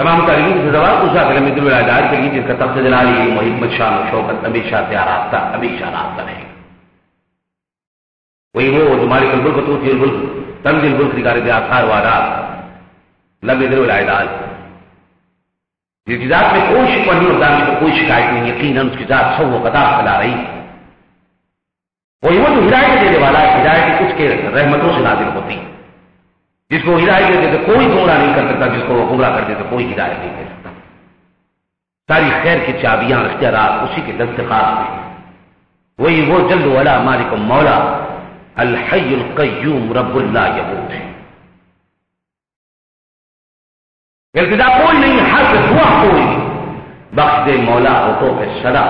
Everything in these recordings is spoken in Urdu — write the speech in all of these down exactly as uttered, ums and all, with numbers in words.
تمام تعلیمی سے زوال اس کا علم دل العداد کے لیے جس کا تخت جلالی علم و حکمت شان و شوکت ہمیشہ سے آراستہ ہمیشہ راستہ رہے گا. وہی وہ جو مالک الملک توتی الملک تنزل الملک نگار دے آثار وادات لم دل العداد جس کی ذات میں کوئی شکوہ نہیں اور دانش کو کوئی شکایت نہیں, یقیناً اس کی ذات سو و قطع کھلا رہی. وہی وہ جو ہدایت دینے والا ہے, ہدایت اس کے رحمتوں سے نازل ہوتی ہے. جس کو ہدایت دیتے تو کوئی گمراہ نہیں کر سکتا, جس کو وہ گمراہ کر دیتے کوئی ہدایت نہیں دے سکتا. ساری خیر کی چابیاں اختیارات اسی کے دستخط میں. وہی وہ جل وعلا مالک مولا الحی القیوم رب لا یموت ہے. التجا کوئی نہیں, حق دعا کوئی نہیں, بخش دے مولا ہوتوں پہ صدا.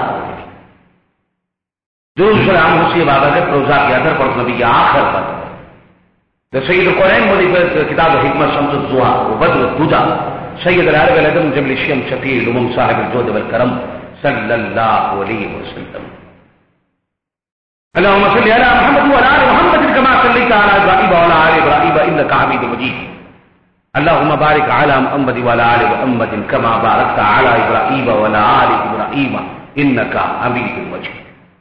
جو سلام حسی بابا نے پروزہ کیا تھا پر نبی کے آخر پر تو سید القرآن مولی پر کتاب حکمت شمس الزہا و بدر الدجا سید العرب الادم جبل الشیم شفیع الامم صاحب الجود والکرم صلی اللہ علیہ وسلم. اللهم صل على محمد وعلى ال محمد كما صليت على ابراهيم وعلى ال ابراهيم انك حميد مجيد. اللهم بارك على محمد وعلى ال محمد كما باركت على ابراهيم وعلى ال ابراهيم انك حميد مجيد.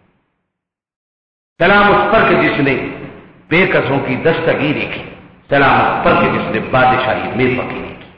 سلام اس پر کہ جس نے بے کسوں کی دستگیری کی, سلام اس پر کہ جس نے بادشاہی میں فقیری کی.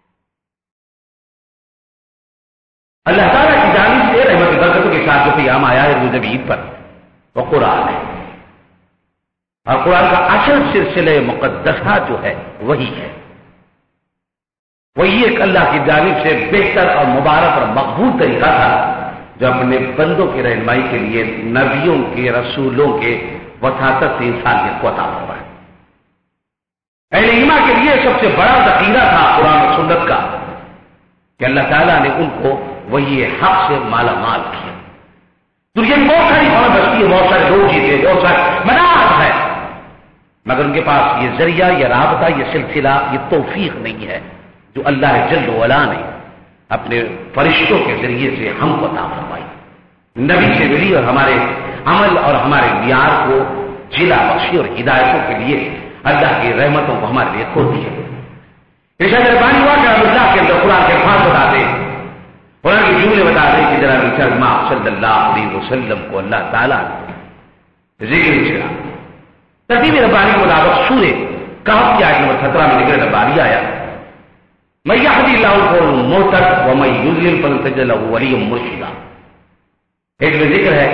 اللہ تعالیٰ کی جانب سے رحمت برکتوں کے ساتھ جو قیام آیا ہے روز عید پر وہ قرآن ہے, اور قرآن کا اصل سلسلہ مقدسہ جو ہے وہی ہے. وہی ایک اللہ کی جانب سے بہتر اور مبارک اور مقبول طریقہ تھا جو اپنے بندوں کی رہنمائی کے لیے نبیوں کے رسولوں کے وساطت سے انسانیت کو عطا ہوا ہے. اہل ایمان کے لیے سب سے بڑا ذخیرہ تھا قرآن و سنت کا کہ اللہ تعالیٰ نے ان کو وہی حق سے مالا مال کیا. دنیا میں بہت ساری خبر بستی ہے, بہت سارے لوگ جیتے, بہت سارے مناعت ہے, مگر ان کے پاس یہ ذریعہ, یہ رابطہ, یہ سلسلہ, یہ توفیق نہیں ہے جو اللہ جل وعلا نے اپنے فرشتوں کے ذریعے سے ہم کو عطا فرمائی. نبی سے ملی اور ہمارے عمل اور ہمارے معیار کو جلا بخشی اور ہدایتوں کے لیے اللہ کی رحمتوں کو ہمارے لیے کھول دیا. اس مہربانی ہوا کہ اللہ کے اندر قرآن کے الفاظ بتا دیں, قرآن کے جملے بتا دیں کہ ذرا چرما صلی اللہ علیہ وسلم کو اللہ تعالیٰ نے ذکر چلا. ترتیب ربانی کے مطابق سورہ کہف کی آیت نمبر سترہ میں ذکر ربانی آیا من یهد اللہ فهو المهتد ومن یضلل فلن تجد له ولیا مرشدا. ایک میں ذکر ہے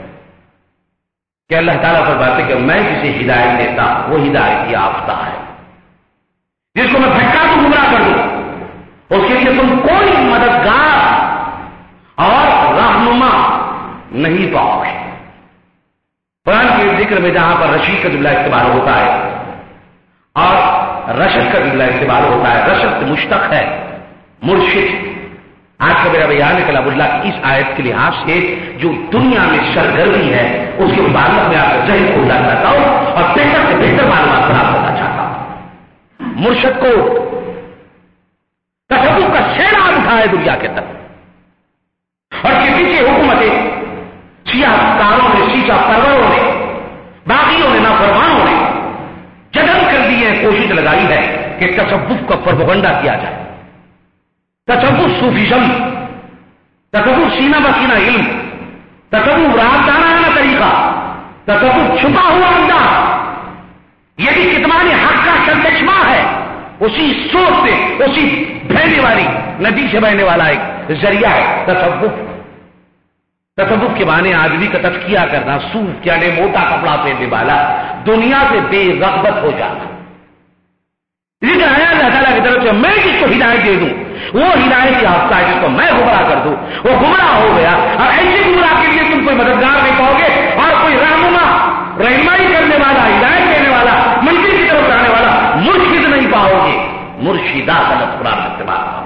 کہ اللہ تعالیٰ فرماتے کہ میں جسے ہدایت دیتا وہ ہدایت یافتہ ہے, جس کو میں بھٹکا تو گمراہ کر دوں اس کے لیے تم کوئی مددگار اور رہنما نہیں پاؤ گے. قرآن کے ذکر میں جہاں پر رشید کا جملہ استعمال ہوتا ہے اور رشد کا جملہ استعمال ہوتا ہے, رشد مشتق ہے مرشد. آج کا میرا بیان ہے کلام اللہ کی اس آیت کے لحاظ سے جو دنیا میں سرگرمی ہے اس کے متعلق میں آپ کا ذہن کھولنا چاہتا ہوں اور بہتر سے بہتر معلومات فراہم کرنا چاہتا ہوں. مرشد کو تصوف کا سیلاب اٹھا ہے دنیا کے اندر, اور کسی کی حکومتیں سیاہ کاروں نے, شیشہ پروروں نے, باغیوں نے, نافرمانوں نے جدل کر دی ہے, کوشش لگائی ہے کہ تصوف کا پروپیگنڈا کیا جائے. تصوف صوفیزم, تصوف سینہ بسینہ علم, تصوف رازدانانہ طریقہ, تصوف چھپا ہوا انداز, یہ بھی کتمان حق کا سرچشمہ ہے. اسی سوچ سے, اسی بہنے والی ندی سے بہنے والا ایک ذریعہ ہے تصوف. تصوف کے معنی آدمی کا تزکیہ کرنا, صوف یعنی موٹا کپڑا پہننے والا, دنیا سے بے رغبت ہو جانا. لیکن ہے اللہ تعالیٰ کی طرف سے میں جس کو ہدایت دے دوں وہ ہدایت یافتہ ہے, جس کو میں گمراہ کر دوں وہ گمراہ ہو گیا. اور ایسے گمراہ کے لیے تم کوئی مددگار نہیں پاؤ گے اور کوئی رہنما, رہنمائی کرنے والا, ہدایت دینے والا, منزل کی طرف جانے والا مرشد نہیں پاؤ گے. مرشدہ کا لفظ قرآن میں استعمال ہوا,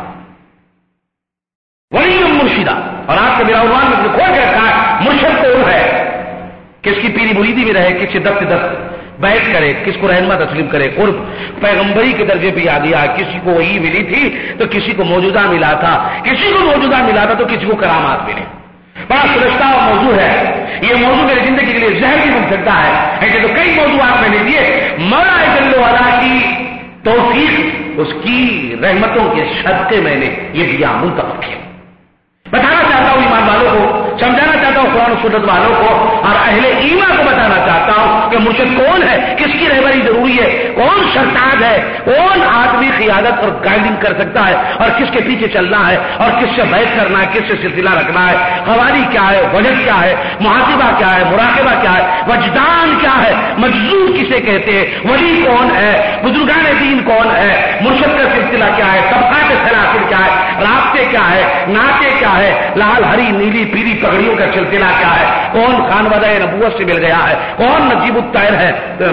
ولی مرشدہ. اور آپ کے میرا عنوان میں کھول کے رکھا ہے مرشد کون ہے, کس کی پیری مریدی میں رہے, کس سے دست دست بیعت کرے, کس کو رہنما تسلیم کرے, قرب پیغمبری کے درجے پہ یاد دیا. کسی کو وہی ملی تھی تو کسی کو موجودہ ملا تھا, کسی کو موجودہ ملا تھا تو کسی کو کرامات ملے. بڑا سرشتہ موضوع ہے یہ. موضوع میری زندگی کے لیے زہر بھی بن سکتا ہے. ایسے تو کئی موضوعات میں نے دیے. مولا جل وعلا کی توفیق اس کی رحمتوں کے صدقے میں نے یہ دیا منتخب کیا. بتانا چاہتا ہوں ایمان والوں کو, سمجھانا چاہتا ہوں قرآن و سنت والوں کو اور اہل ایمان کو بتانا چاہتا ہوں کہ مرشد کون ہے, کس کی رہبری ضروری ہے, کون سرتاج ہے, کون آدمی قیادت اور گائیڈنگ کر سکتا ہے اور کس کے پیچھے چلنا ہے اور کس سے بیعت کرنا ہے, کس سے سلسلہ رکھنا ہے, قواری کیا ہے, وجد کیا ہے, محاسبہ کیا ہے, مراقبہ کیا ہے, وجدان کیا ہے, مجذوب کسے کہتے ہیں, ولی کون ہے, بزرگان دین کون ہے, مرشد کا سلسلہ کیا ہے, طبقات سلاسل کیا ہے, رابطے کیا ہے, ناطے کیا ہے, لال ہری نیلی پیلی پگڑیوں کا سلسلہ کیا ہے, کون خانوادہ نبوت سے مل گیا ہے, کون نجیب الطیر ہے,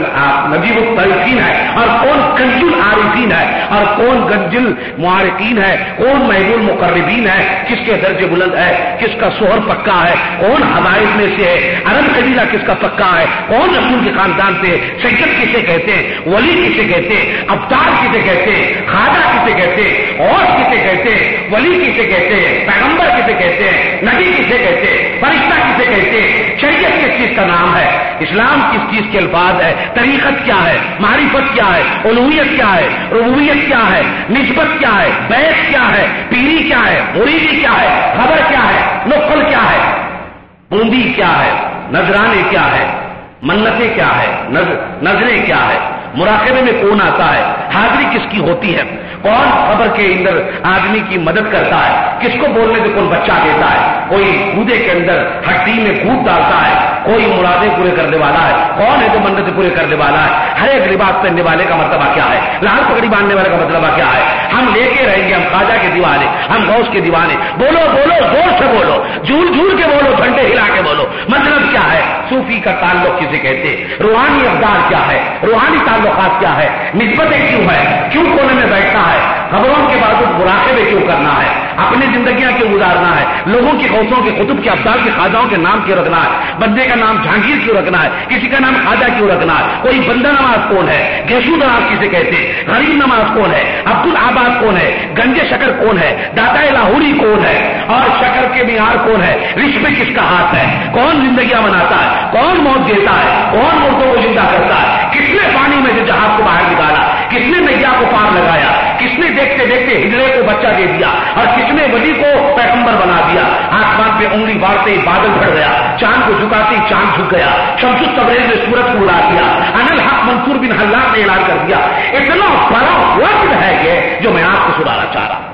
نجیب الطیفین ہے, اور کون کنج العارفین ہے, اور کون گنج المعارقین ہے, کون محب المقربین ہے, کس کے درجے بلند ہے, کس کا شوہر پکا ہے, کون حبائب میں سے ہے, عرب قبیلہ کس کا پکا ہے, کون رسول کے خاندان سے, سید کسے کہتے ہیں, ولی کسے کہتے ہیں, ابدال کسے کہتے ہیں, خواجہ کسے کہتے ہیں, غوث کسے کہتے ہیں, ولی کسے کہتے ہیں, پیغمبر کسے کہتے ہیں, نبی کسے کہتے ہیں, فرشتہ کسے کہتے ہیں, شریعت کس چیز کا نام ہے, اسلام کس چیز کے الفاظ ہے, طریقت کیا ہے, معرفت کیا ہے, الوہیت کیا ہے, ربوبیت کیا ہے, نسبت کیا ہے, بیعت کیا ہے, پیری کیا ہے, مریدی کیا ہے, خبر کیا ہے, نقل کیا ہے, بوندی کیا ہے, نذرانے کیا ہے, منتیں کیا ہے, نظریں کیا ہے, مراقبے میں کون آتا ہے, حاضری کس کی ہوتی ہے, کون خبر کے اندر آدمی کی مدد کرتا ہے, کس کو بولنے سے کون بچہ دیتا ہے, کوئی گودے کے اندر ہڈی میں گود ڈالتا ہے, کوئی مرادیں پورے کرنے والا ہے, کون ہے جو منتیں پورے کرنے والا ہے, ہر ایک لباس پہننے والے کا مرتبہ کیا ہے, لال پگڑی باندھنے والے کا مرتبہ کیا ہے, ہم لے کے رہیں گے, ہم خواجہ کے دیوانے, ہم غوث کے دیوانے, بولو بولو زور سے بولو, جھول جھول کے بولو, جھنڈے ہلا کے بولو, مطلب کیا ہے, صوفی کا تعلق کسے کہتے ہیں, روحانی افدار کیا ہے, روحانی تعلقات کیا ہے, نسبتیں کیوں ہے, کیوں کونے میں بیٹھنا ہے, خبروں کے باوجود مراقبے کیوں کرنا ہے, اپنی زندگیاں کیوں گزارنا ہے, لوگوں کی غوثوں کے قطب کے ابدال کے خواجاؤں کے نام کیوں رکھنا ہے, بندے کا نام جہانگیر کیوں رکھنا ہے, کسی کا نام خواجہ کیوں رکھنا ہے, کوئی بندہ نماز کون ہے, گیسو نماز کسے کہتے ہیں, غریب نماز کون ہے, عبد العباد کون ہے, گنج شکر کون ہے, داتا لاہوری کون ہے, اور شکر کے معیار کون ہے, رشک میں کس کا ہاتھ ہے, کون زندگیاں بناتا ہے, کون موت دیتا ہے, کون مردوں کو زندہ کرتا ہے, کس نے پانی میں سے جہاز کو باہر نکالا, کس نے نیا کو پار لگایا, کس نے دیکھتے دیکھتے ہجڑے کو بچہ دے دیا, اور کس نے ولی کو پیغمبر بنا دیا, آسمان پہ انگلی بارتے ہی بادل بھر گیا, چاند کو جھکاتے ہی چاند جھک گیا, شمس التبریز نے سورج کو اڑا دیا, انل حق منصور بن حلاج نے اعلان کر دیا. اتنا بڑا وقت ہے یہ جو میں آپ کو سنانا چاہ رہا ہوں.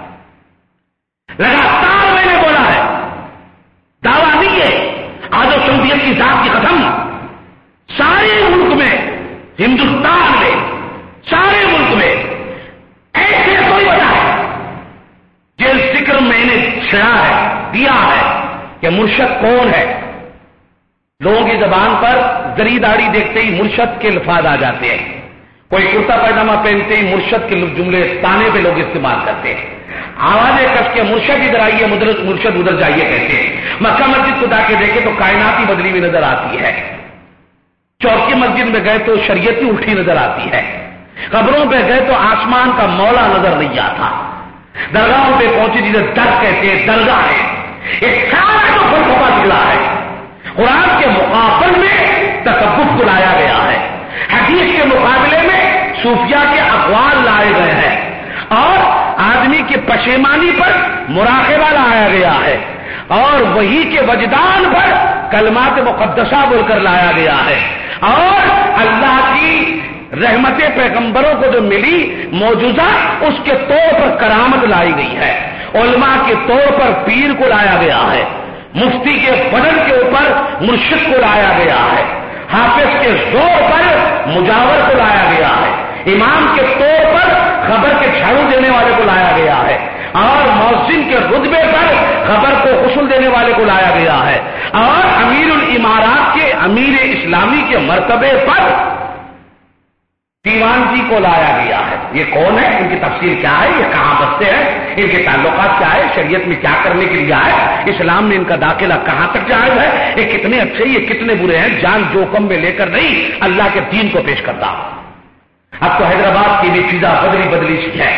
لگاتار میں نے بولا ہے, دعویٰ نہیں ہے, آج و سعودیت کی ذات کی قسم, سارے ملک میں, ہندوستان میں, سارے ملک میں ایسے کوئی وجہ ہے جس ذکر میں نے چھڑا ہے, دیا ہے کہ مرشد کون ہے. لوگوں کی زبان پر زری داڑھی دیکھتے ہی مرشد کے الفاظ آ جاتے ہیں, کوئی کرتا پائجامہ پہنتے ہی مرشد کے جملے تانے پہ لوگ استعمال کرتے ہیں, آوازیں کس کے مرشد ادھر آئیے, مرشد ادھر جائیے کہتے ہیں. مکہ مسجد کو جا کے دیکھے تو کائنات ہی بدلی ہوئی نظر آتی ہے, چوکی مسجد میں گئے تو شریعت ہی اٹھی نظر آتی ہے, قبروں پہ گئے تو آسمان کا مولا نظر نہیں آتا, درگاہوں پہ پہنچے جسے در کہتے ہیں, درگاہ ہے, ایک سارا جو فلسفہ نکلا ہے, قرآن کے مقابل میں تصوف کو لایا گیا ہے, حدیث کے مقابلے میں صوفیہ کے اقوال لائے گئے ہیں, اور آدمی کی پشیمانی پر مراقبہ لایا گیا ہے, اور وہی کے وجدان پر کلمات مقدسہ بول کر لایا گیا ہے, اور اللہ کی رحمت پیغمبروں کو جو ملی موجودہ اس کے طور پر کرامت لائی گئی ہے, علماء کے طور پر پیر کو لایا گیا ہے, مفتی کے بدن کے اوپر مرشد کو لایا گیا ہے, حافظ کے زور پر مجاور کو لایا گیا ہے, امام کے طور پر خبر کے جھاڑو دینے والے کو لایا گیا ہے, اور مؤذن کے رتبے پر خبر کو غسل دینے والے کو لایا گیا ہے, اور امیر الامارات کے امیر اسلامی کے مرتبے پر دیوان جی کو لایا گیا ہے. یہ کون ہے, ان کی تفسیر کیا ہے, یہ کہاں بستے ہیں, ان کے تعلقات کیا ہے, شریعت میں کیا کرنے کے لیے آئے, اسلام میں ان کا داخلہ کہاں تک جائز ہے, یہ کتنے اچھے یہ کتنے برے ہیں, جان جوخم میں لے کر نہیں اللہ کے دین کو پیش کرتا. اب تو حیدرآباد کی بھی فضا بدلی بدلی سی ہے,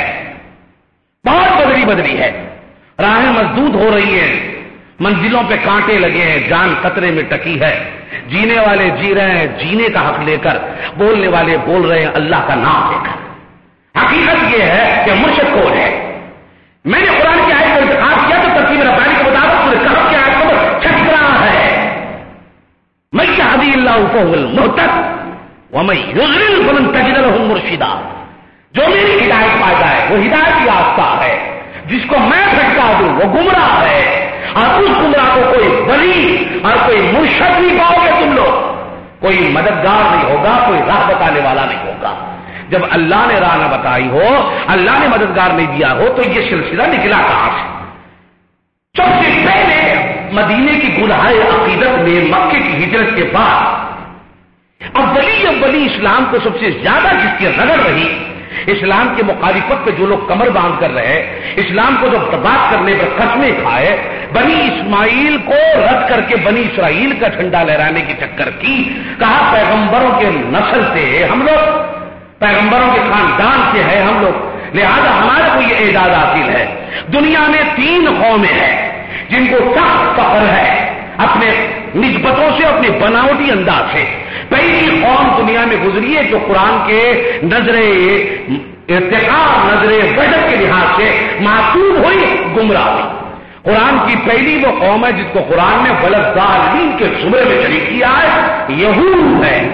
بہت بدلی بدلی ہے, راہیں مسدود ہو رہی ہیں, منزلوں پہ کانٹے لگے ہیں, جان خطرے میں ٹکی ہے, جینے والے جی رہے ہیں جینے کا حق لے کر, بولنے والے بول رہے ہیں اللہ کا نام لے کر. حق حقیقت یہ ہے کہ مرشد کون ہے. میں نے قرآن کی آیت کا انتخاب کیا تو ترتیب ربانی کے مطابق سورہ کہف کی آیت نمبر چھٹا ہے. من یہدی اللہ فہو المہتد ومن یضلل فلن تجد له مرشدا. جو میری ہدایت پا جائے وہ ہدایت یافتہ ہے، جس کو میں بھٹکا دوں وہ گمراہ ہے. اور اس گمراہ کو کوئی ولی اور کوئی مرشد نہیں پاؤ گے تم لوگ، کوئی مددگار نہیں ہوگا، کوئی راہ بتانے والا نہیں ہوگا. جب اللہ نے راہ نہ بتائی ہو، اللہ نے مددگار نہیں دیا ہو، تو یہ سلسلہ نکلا کہاں سے؟ سب سے پہلے مدینے کی گلہائے عقیدت میں مکے کی ہجرت کے بعد اولی اولی اسلام کو سب سے زیادہ جس کی رگڑ رہی، اسلام کے مخالفت پہ جو لوگ کمر باندھ کر رہے، اسلام کو جو بات کرنے پر قسمیں کھائے، بنی اسماعیل کو رد کر کے بنی اسرائیل کا جھنڈا لہرانے کی چکر کی، کہا پیغمبروں کے نسل سے ہم لوگ، پیغمبروں کے خاندان سے ہے ہم لوگ، لہذا ہمارے کو یہ اعزاز حاصل ہے. دنیا میں تین قومیں ہیں جن کو سخت فخر ہے اپنے نسبتوں سے، اپنے بناوٹی انداز سے. پہلی قوم دنیا میں گزری ہے جو قرآن کے نظر ارتقاء، نظر وجد کے لحاظ سے معصوم ہوئی، گمراہ ہوئی. قرآن کی پہلی وہ قوم ہے جس کو قرآن نے ولضالین کے زمرے میں شریک کیا ہے، یہود ہے.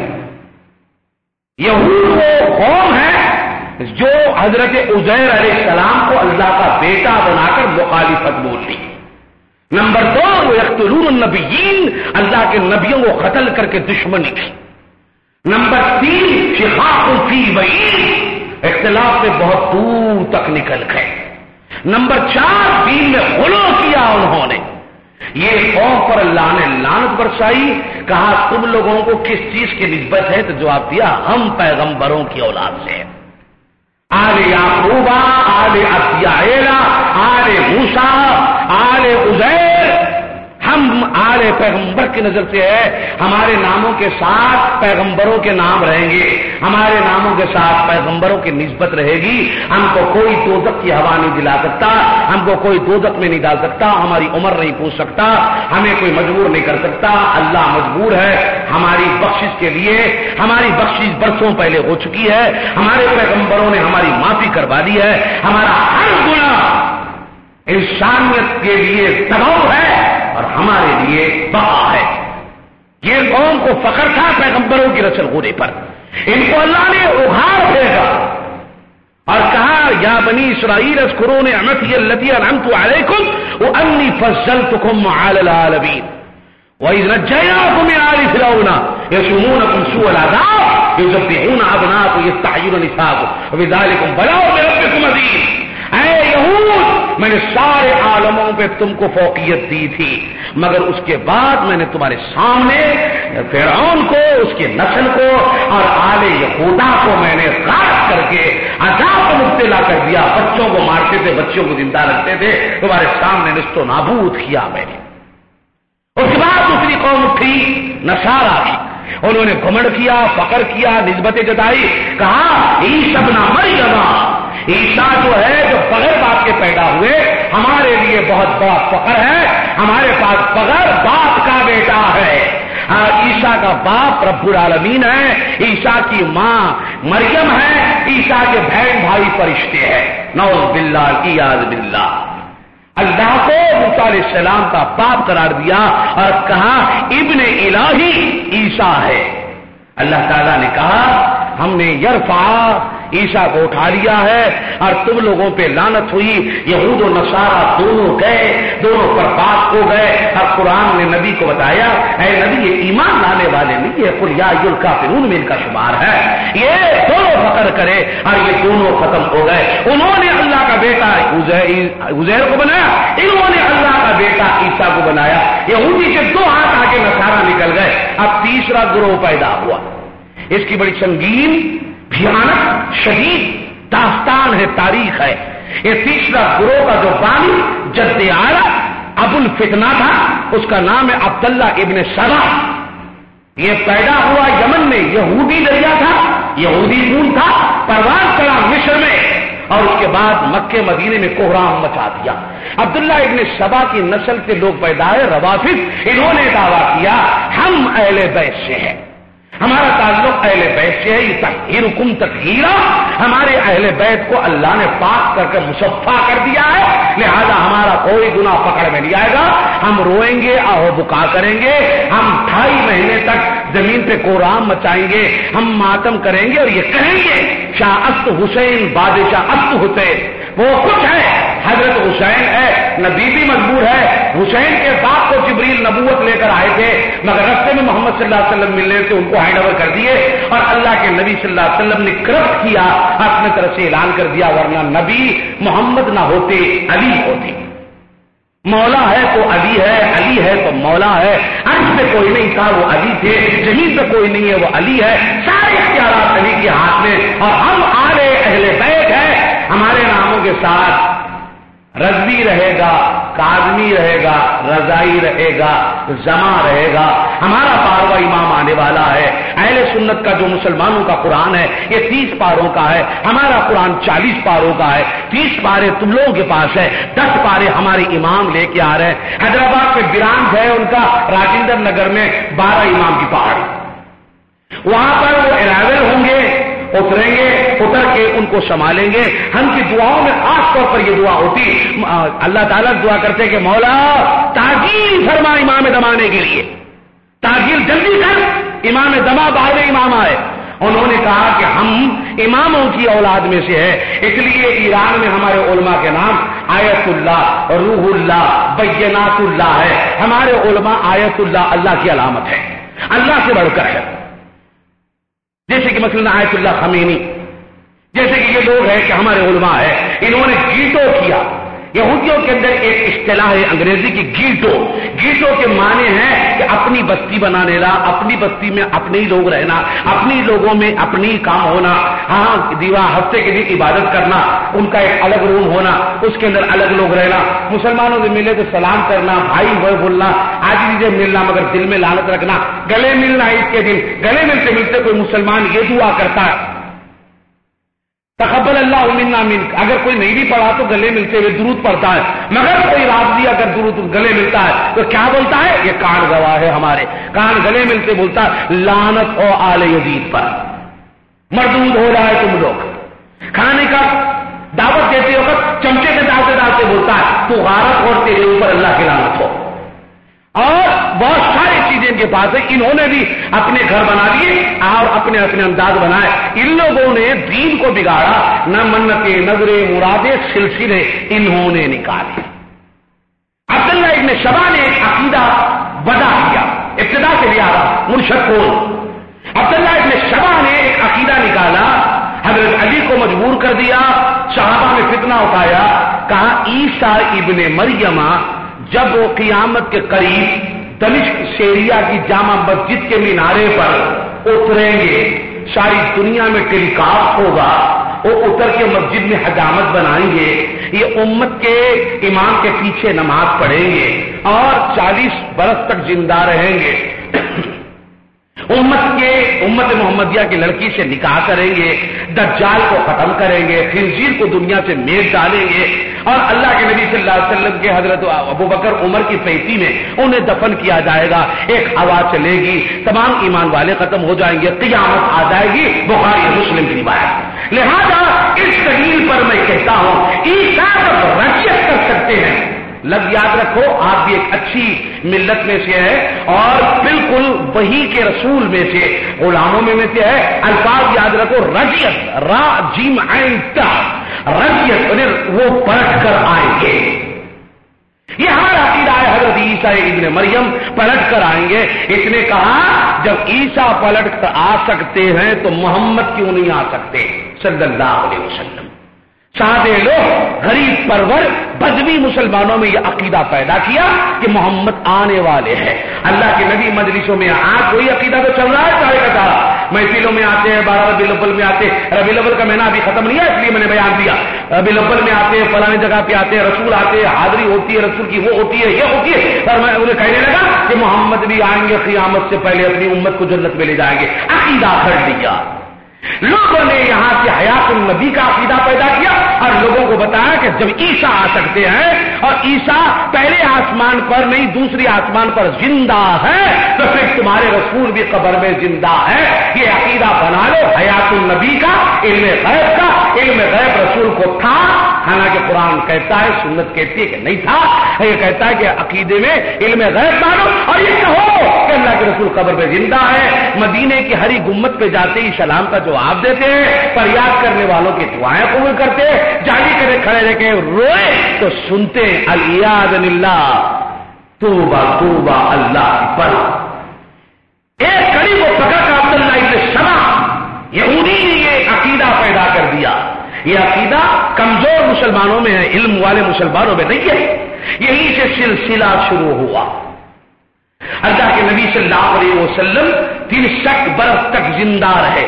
یہود وہ قوم ہے جو حضرت عزیر علیہ السلام کو اللہ کا بیٹا بنا کر مخالفت بولی. نمبر دو، وہ یقتلون النبیین، اللہ کے نبیوں کو قتل کر کے دشمنی کی. نمبر تین، شقاق فی بعید، اختلاف سے بہت دور تک نکل گئے. نمبر چار، دین میں غلو کیا انہوں نے. یہ قوم پر اللہ نے لعنت برسائی. کہا تم لوگوں کو کس چیز کی نسبت ہے؟ تو جواب دیا ہم پیغمبروں کی اولاد سے، آل یعقوبہ، آل اسماعیل، آل موسیٰ، آل عزیر. ہم آل پیغمبر کی نظر سے ہے، ہمارے ناموں کے ساتھ پیغمبروں کے نام رہیں گے، ہمارے ناموں کے ساتھ پیغمبروں کی نسبت رہے گی. ہم کو کوئی دوزخ کی ہوا نہیں دلا سکتا، ہم کو کوئی دوزخ میں نہیں ڈال سکتا، ہماری عمر نہیں پوچھ سکتا، ہمیں کوئی مجبور نہیں کر سکتا. اللہ مجبور ہے ہماری بخشش کے لیے. ہماری بخشش برسوں پہلے ہو چکی ہے، ہمارے پیغمبروں نے ہماری معافی کروا دی ہے. ہمارا ہر گناہ انسانیت کے لیے تباہ ہے اور ہمارے لیے بقا ہے. یہ قوم کو فخر تھا پیغمبروں کی رسل ہونے پر. ان کو اللہ نے اگھاڑ پھینکا اور کہا یا بنی اسرائیل اذکروا نعمتی التي انعمت علیکم وانی فضلتکم علی العالمین وَإِذْ نَجَّيْنَاكُمْ مِنْ آلِ فِرْعَوْنَ يَسُومُونَكُمْ سُوءَ الْعَذَابِ يُذَبِّحُونَ أَبْنَاءَكُمْ وَيَسْتَحْيُونَ نِسَاءَكُمْ وَبِذَلِكُمْ بَلَاءٌ مِنْ رَبِّكُمْ عَظِيمٌ. اے یہود، میں نے سارے عالموں پہ تم کو فوقیت دی تھی، مگر اس کے بعد میں نے تمہارے سامنے فرعون کو، اس کے نسل کو اور آل یہودا کو میں نے غارت کر کے عذاب کو مبتلا کر دیا. بچوں کو مارتے تھے، بچوں کو زندہ رکھتے تھے، تمہارے سامنے نست و نابود کیا میں نے. اس کے بعد دوسری قوم اٹھی، نصارا کی. انہوں نے گھمنڈ کیا، فخر کیا، نسبتیں جتائی. کہا عیسی ابن مریم، عیسیٰ جو ہے جو بغیر باپ کے پیدا ہوئے، ہمارے لیے بہت بڑا فخر ہے. ہمارے پاس بغیر باپ کا بیٹا ہے. عیسیٰ کا باپ رب العالمین ہے، عیسیٰ کی ماں مریم ہے، عیسیٰ کے بہن بھائی فرشتے ہیں. نعوذ باللہ العیاذ باللہ. اللہ کو موسیٰ علیہ السلام کا باپ قرار دیا اور کہا ابن الہی عیسیٰ ہے. اللہ تعالیٰ نے کہا ہم نے یرفع عیسیٰ کو اٹھا لیا ہے اور تم لوگوں پہ لعنت ہوئی. یہود و نصارہ دونوں گئے، دونوں برباد ہو گئے. اور قرآن نے نبی کو بتایا اے نبی یہ ایمان لانے والے نہیں، یہ قل یا ایھا الکافرون میں ان کا شمار ہے. یہ دونوں فخر کرے اور یہ دونوں ختم ہو گئے. انہوں نے اللہ کا بیٹا عزیر کو بنایا، انہوں نے اللہ کا بیٹا عیسیٰ کو بنایا. یہودی سے دو ہاتھ آگے نصارہ نکل گئے. اب تیسرا گروہ پیدا ہوا. اس کی بڑی سنگین، بھیانک، شدید داستان ہے، تاریخ ہے. یہ تیسرا گروہ کا جو بانی جد اعلیٰ ابو الفتنہ تھا، اس کا نام ہے عبداللہ ابن سبا. یہ پیدا ہوا یمن میں، یہودی دریا تھا، یہودی خون تھا، پرواز کرا مصر میں اور اس کے بعد مکے مدینے میں کوہرام مچا دیا. عبداللہ ابن سبا کی نسل کے لوگ پیدا ہے، روافض. انہوں نے دعویٰ کیا ہم اہل بیت سے ہیں، ہمارا تعلق اہل بیت سے ہے، یہ تطہیرکم تطہیرا، ہمارے اہل بیت کو اللہ نے پاک کر کے مصفا کر دیا ہے، لہذا ہمارا کوئی گناہ پکڑ میں نہیں آئے گا۔ ہم روئیں گے، آہو بکا کریں گے، ہم ڈھائی مہینے تک زمین پہ کوڑام مچائیں گے، ہم ماتم کریں گے اور یہ کہیں گے شاہ است حسین بادشاہ است حسین، وہ کچھ ہے حضرت حسین ہے، نبی بھی مجبور ہے، حسین کے باپ کو جبریل نبوت لے کر آئے تھے مگر راستے میں محمد صلی اللہ علیہ وسلم ملنے سے ان کو ہینڈ اوور کر دیے اور اللہ کے نبی صلی اللہ علیہ وسلم نے کرپٹ کیا، اپنے طرف سے اعلان کر دیا، ورنہ نبی محمد نہ ہوتے علی ہوتے، مولا ہے تو علی ہے، علی ہے تو مولا ہے، عرش پہ کوئی نہیں تھا وہ علی تھے، زمین پہ کوئی نہیں ہے وہ علی ہے، سارے اختیارات علی کے ہاتھ میں، اور ہم آل اہل بیت ہیں، ہمارے ناموں کے ساتھ رضوی رہے گا، کاظمی رہے گا، رضائی رہے گا، زما رہے گا، ہمارا بارہواں امام آنے والا ہے۔ اہل سنت کا جو مسلمانوں کا قرآن ہے یہ تیس پاروں کا ہے، ہمارا قرآن چالیس پاروں کا ہے، تیس پارے تم لوگوں کے پاس ہے، دس پارے ہمارے امام لے کے آ رہے ہیں۔ حیدرآباد میں برانچ ہے ان کا، راجندر نگر میں بارہ امام کی پہاڑی، وہاں پر وہ ارائیول ہوں گے، اتریں گے، اتر کے ان کو سنبھالیں گے۔ ہم کی دعاؤں میں خاص طور پر یہ دعا ہوتی، اللہ تعالیٰ دعا کرتے کہ مولا تاجیل فرما امام دمانے کے لیے، تاجیل جلدی کر، امام دما بارہویں امام آئے۔ انہوں نے کہا کہ ہم اماموں کی اولاد میں سے ہے، اس لیے ایران میں ہمارے علماء کے نام آیت اللہ، روح اللہ، بینات اللہ ہے۔ ہمارے علماء آیت اللہ اللہ کی علامت ہے، اللہ سے بڑھ کر ہے، جیسے کہ مثلا آیت اللہ خمینی، جیسے کہ یہ لوگ ہیں کہ ہمارے علماء ہیں، انہوں نے گیٹو کیا۔ یہودیوں کے اندر ایک اصطلاح ہے انگریزی کی گیٹو، گیٹو کے معنی ہیں کہ اپنی بستی بنا لینا، اپنی بستی میں اپنے ہی لوگ رہنا، اپنی لوگوں میں اپنی ہی کام ہونا، ہاں دیوا ہفتے کے دن عبادت کرنا، ان کا ایک الگ روم ہونا، اس کے اندر الگ لوگ رہنا، مسلمانوں سے ملے تو سلام کرنا، بھائی ہوئے بولنا، آج سے ملنا مگر دل میں لعنت رکھنا، گلے ملنا عید کے دن، گلے ملتے ملتے کوئی مسلمان یہ دعا کرتا ہے تقبل اللہ منا منک، اگر کوئی نہیں بھی پڑھا تو گلے ملتے ہوئے درود پڑھتا ہے، مگر کوئی رابطی اگر درود گلے ملتا ہے تو کیا بولتا ہے؟ یہ کان گواہ ہے ہمارے، کان گلے ملتے بولتا ہے لعنت ہو آل یزید پر، مردود ہو رہا ہے تم لوگ۔ کھانے کا دعوت دیتے وقت چمچے سے ڈالتے ڈالتے بولتا ہے تو غارت اور تیرے اوپر اللہ کی لعنت ہو، اور بہت ساری چیزیں ان کے پاس ہیں۔ انہوں نے بھی اپنے گھر بنا لیے اور اپنے اپنے انداز بنائے، ان لوگوں نے دین کو بگاڑا، نہ منتیں، نظریں، مرادیں، سلسلے انہوں نے نکالے۔ عبداللہ ابن شبا نے ایک عقیدہ وضع کیا، ابتدا سے لیا رہا مرشد کو، عبداللہ ابن شبا نے ایک عقیدہ نکالا، حضرت علی کو مجبور کر دیا، صحابہ میں فتنہ اٹھایا، کہا عیسیٰ ابن مریم جب وہ قیامت کے قریب دمشق سیریا کی جامع مسجد کے مینارے پر اتریں گے، ساری دنیا میں ٹیلی کاسٹ ہوگا، وہ اتر کے مسجد میں حجامت بنائیں گے، یہ امت کے امام کے پیچھے نماز پڑھیں گے اور چالیس برس تک زندہ رہیں گے، امت کے امت محمدیہ کی لڑکی سے نکاح کریں گے، دجال کو ختم کریں گے، خنزیر کو دنیا سے میٹ ڈالیں گے، اور اللہ کے نبی صلی اللہ علیہ وسلم کے حضرت ابو بکر عمر کی پیٹی میں انہیں دفن کیا جائے گا، ایک ہوا چلے گی، تمام ایمان والے ختم ہو جائیں گے، قیامت آ جائے گی، بخاری مسلم کی روایت۔ لہذا اس دلیل پر میں کہتا ہوں عیسیٰ جب رجعت کر سکتے ہیں، لگ یاد رکھو آپ بھی ایک اچھی ملت میں سے ہے اور بالکل وحی کے رسول میں سے، غلاموں میں میں سے ہے، الفاظ یاد رکھو، رجعت، را جیم عین تا، رجعت وہ پلٹ کر آئیں گے، یہ ہمارا عقیدہ ہے، حضرت عیسیٰ ابن مریم پلٹ کر آئیں گے۔ اس نے کہا جب عیسیٰ پلٹ کر آ سکتے ہیں تو محمد کیوں نہیں آ سکتے صلی اللہ علیہ وسلم؟ سادے لوگ غریب پرور بدوی مسلمانوں میں یہ عقیدہ پیدا کیا کہ محمد آنے والے ہیں، اللہ کے نبی مجلسوں میں آج کوئی عقیدہ تو چل رہا ہے سارے کا سارا، محفلوں میں آتے ہیں، بارہ ربیع الاول میں آتے ہیں، ربیع الاول کا مہینہ ابھی ختم نہیں ہے اس لیے میں نے بیان دیا، ربیع الاول میں آتے ہیں، فلاں جگہ پہ آتے ہیں، رسول آتے ہیں، حاضری ہوتی ہے رسول کی، وہ ہوتی ہے، یہ ہوتی ہے، اور میں انہیں کہنے لگا کہ محمد بھی آئیں گے قیامت سے پہلے، اپنی امت کو جنت میں لے جائیں گے، عقیدہ کر دیا۔ لوگوں نے یہاں سے حیات النبی کا عقیدہ پیدا کیا اور لوگوں کو بتایا کہ جب عیسیٰ آ سکتے ہیں اور عیسیٰ پہلے آسمان پر نہیں دوسری آسمان پر زندہ ہے تو پھر تمہارے رسول بھی قبر میں زندہ ہے. یہ عقیدہ بنا لو حیات النبی کا, علم غیب کا. علم غیب رسول کو تھا, حالانکہ قرآن کہتا ہے, سنت کہتی ہے کہ نہیں تھا. یہ کہتا ہے کہ عقیدے میں علم غیب مانو اور یہ کہو کہ اللہ کے رسول قبر میں زندہ ہے. مدینے کی ہری گمت پہ جاتے ہی سلام کا جواب دیتے ہیں, فریاد کرنے والوں کی دعائیں قبول کرتے, جالی کرے کھڑے رہ کے روئے تو سنتے الیاذ باللہ توبہ توبہ اللہ پر. ایک کڑی وہ پکڑ کا عبداللہ ابن سبا یہودی نے یہ عقیدہ پیدا کر دیا. یہ عقیدہ کمزور مسلمانوں میں ہے, علم والے مسلمانوں میں نہیں ہے. یہی سے سلسلہ شروع ہوا. اللہ کے نبی صلی اللہ علیہ وسلم ترسٹھ برس تک زندہ رہے.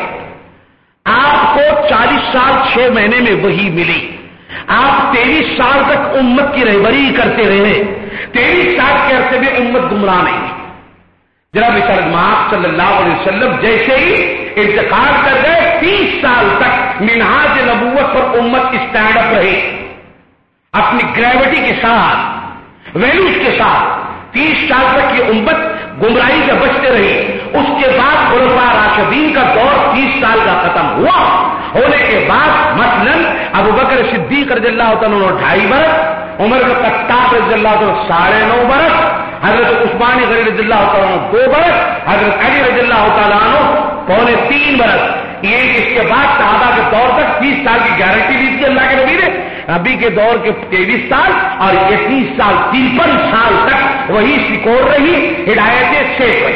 آپ کو چالیس سال چھ مہینے میں وحی ملی. آپ تیئیس سال تک امت کی رہبری کرتے رہے. تیئیس سال کے عرصے میں امت گمراہ نہیں. جناب رسالت مآب صلی اللہ علیہ وسلم جیسے ہی انتقال کر گئے, تیس سال تک منہاج نبوت پر امت اسٹینڈ اپ رہی اپنی گریوٹی کے ساتھ, ویلوز کے ساتھ. تیس سال تک یہ امت گمراہی سے بچتے رہی. اس کے بعد خلفاء راشدین کا دور تیس سال کا ختم ہوا. ہونے کے بعد مثلا ابو بکر صدیق رضی اللہ تعالیٰ ڈھائی برس, عمر بن خطاب رضی اللہ تعالیٰ ساڑھے نو برس, حضرت عثمان غنی رضی اللہ تعالیٰ دو برس, حضرت علی رضی اللہ تعالیٰ عنہ پونے تین برس. یہ اس کے بعد صحابہ کے دور تک تیس سال کی گارنٹی دی تھی اللہ کے نبی نے. نبی کے دور کے تیئیس سال اور یہ تیس سال ترپن سال تک وہی سکور رہی, ہدایتیں سیکھ رہی.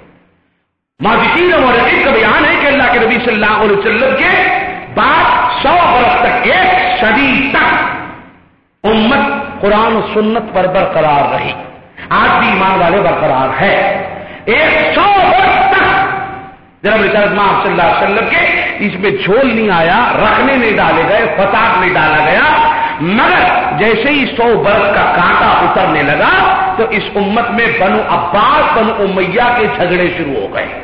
محدثین اور مورخین کا بیان ہے کہ اللہ کے نبی صلی اللہ علیہ وسلم کے بعد سو برس تک, ایک صدی تک امت قرآن و سنت پر برقرار رہی. آج بھی ایمان والے برقرار ہے. ایک سو برس تک جناب رسالت مآب صلی اللہ علیہ وسلم کے اس میں جھول نہیں آیا, رکھنے نہیں ڈالے گئے, فتاق نہیں ڈالا گیا. مگر جیسے ہی سو برس کا کانٹا اترنے لگا تو اس امت میں بنو عباس بنو امیہ کے جھگڑے شروع ہو گئے.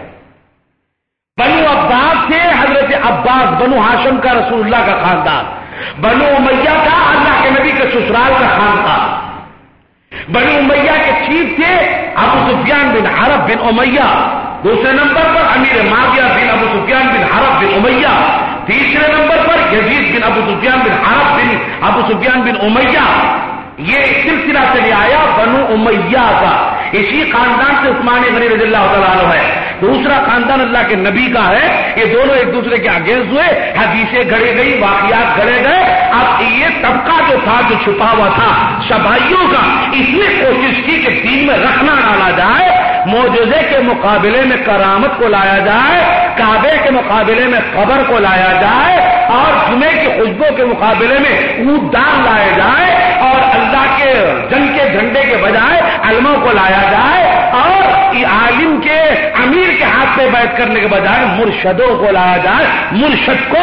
بنو عباس سے حضرت عباس بنو ہاشم کا رسول اللہ کا خاندان, بنو امیہ کا اللہ کے نبی کے سسرال کا خاندان. بنو امیہ کے چیف تھے ابو سفیان بن حرب بن امیہ. دوسرے نمبر پر امیر معاویہ بن ابو سفیان بن حرب بن امیہ. تیسرے نمبر پر یزید بن ابو سفیان بن حرب بن ابو سفیان بن امیہ. یہ سلسلہ چلے آیا بنو امیہ کا. اسی خاندان سے عثمان غنی رضی اللہ تعالیٰ عنہ ہے. دوسرا خاندان اللہ کے نبی کا ہے. یہ دونوں ایک دوسرے کے اگینسٹ ہوئے, حدیثیں گھڑے گئی, واقعات گھڑے گئے. اب یہ طبقہ جو تھا جو چھپا ہوا تھا شبائیوں کا, اس نے کوشش کی کہ دین میں رکھنا ڈالا جائے, معجزے کے مقابلے میں کرامت کو لایا جائے, کعبے کے مقابلے میں قبر کو لایا جائے, اور جمعے کی خوشبو کے مقابلے میں اونٹ دان لائے جائے, اور اللہ کے جنگ کے جھنڈے کے بجائے علموں کو لایا جائے, اور عالم کے امیر کے ہاتھ پہ بیعت کرنے کے بجائے مرشدوں کو لایا جائے. مرشد کو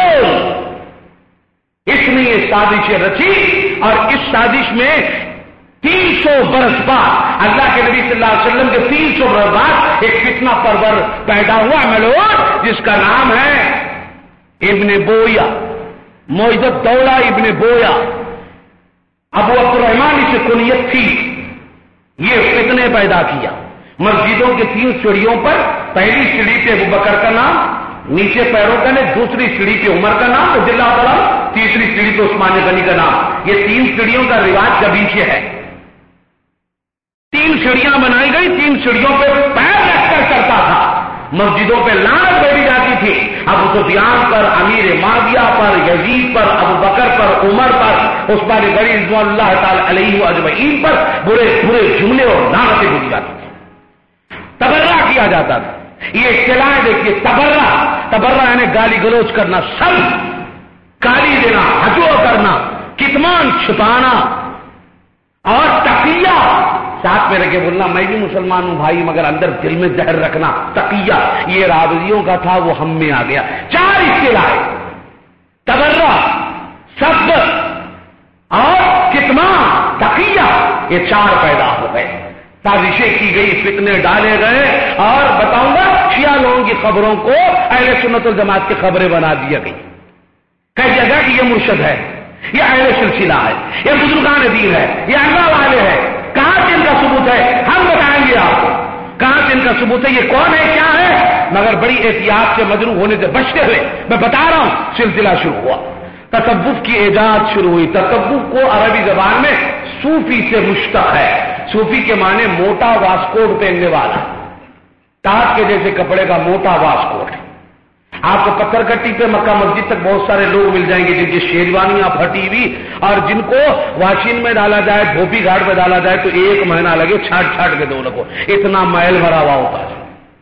اس نے یہ سازشیں رچی, اور اس سازش میں تین سو برس بعد اللہ کے نبی صلی اللہ علیہ وسلم کے تین سو برس بعد ایک فتنہ پرور پیدا ہوا ملعون, جس کا نام ہے ابن بویا, معید الدولہ ابن بویا. ابو عبد الرحمان سے کنیت تھی. یہ فتنے پیدا کیا. مسجدوں کے تین سیڑھیوں پر, پہلی سیڑھی پہ ابو بکر کا نام, نیچے پیروں کا نام, دوسری سیڑھی پہ عمر کا نام رضی اللہ تعالیٰ, تیسری سیڑھی پہ عثمان غنی کا نام. یہ تین سیڑھیوں کا رواج کبھی سے ہے. تین سیڑھیاں بنائی گئی, تین سیڑھیوں پہ پیر رکھ کر چلتا تھا. مسجدوں پہ لعنت بیٹھی جاتی تھی, ابو سفیان پر, امیر معاویہ پر, یزید پر, ابو بکر پر, عمر پر, عثمان غنی رضوان اللہ تعالی علیہ اجمعین پر برے برے جملے اور لعنتیں بولی جاتی تھی. تبرہ کیا جاتا تھا. یہ اصطلاح دیکھیے, تبرہ. تبرہ یعنی گالی گلوچ کرنا, سب گالی دینا, ہجو کرنا, کتمان چھپانا, اور تقیہ ساتھ میں رکھے بولنا میں بھی مسلمان ہوں بھائی مگر اندر دل میں زہر رکھنا. تقیہ یہ رابضیوں کا تھا, وہ ہم میں آ گیا. چار اصطلاح, تبرہ, سب اور کتمان, تقیہ, یہ چار پیدا ہو گئے. سازشیں کی گئی، فتنے ڈالے گئے، اور بتاؤں گا شیعہ لوگوں کی خبروں کو اہل سنت والجماعت کی خبریں بنا دیا گئی، کہہ دیا گیا کہ یہ مرشد ہے، یہ اہل سلسلہ ہے، یہ بزرگان دین ہے، یہ اللہ والے ہے۔ کہاں سے ان کا ثبوت ہے؟ ہم بتائیں گے آپ کو کہاں سے ان کا ثبوت ہے، یہ کون ہے، کیا ہے، مگر بڑی احتیاط سے مجروح ہونے سے بچتے ہوئے میں بتا رہا ہوں سلسلہ شروع ہوا، تصوف کی ایجاد شروع ہوئی۔ تصوف کو عربی زبان میں صوفی سے مشتق ہے، صوفی کے معنی موٹا واسکوٹ پہننے والا، تاج کے جیسے کپڑے کا موٹا واسکوٹ۔ آپ کو پتھر کٹی پہ مکہ مسجد تک بہت سارے لوگ مل جائیں گے جن کی شیروانیاں پھٹی ہوئی، اور جن کو واشین میں ڈالا جائے، دھوپی گھاٹ میں ڈالا جائے تو ایک مہینہ لگے چھاٹ چھاٹ کے دو لگو، اتنا میل بھرا ہوا ہوتا ہے۔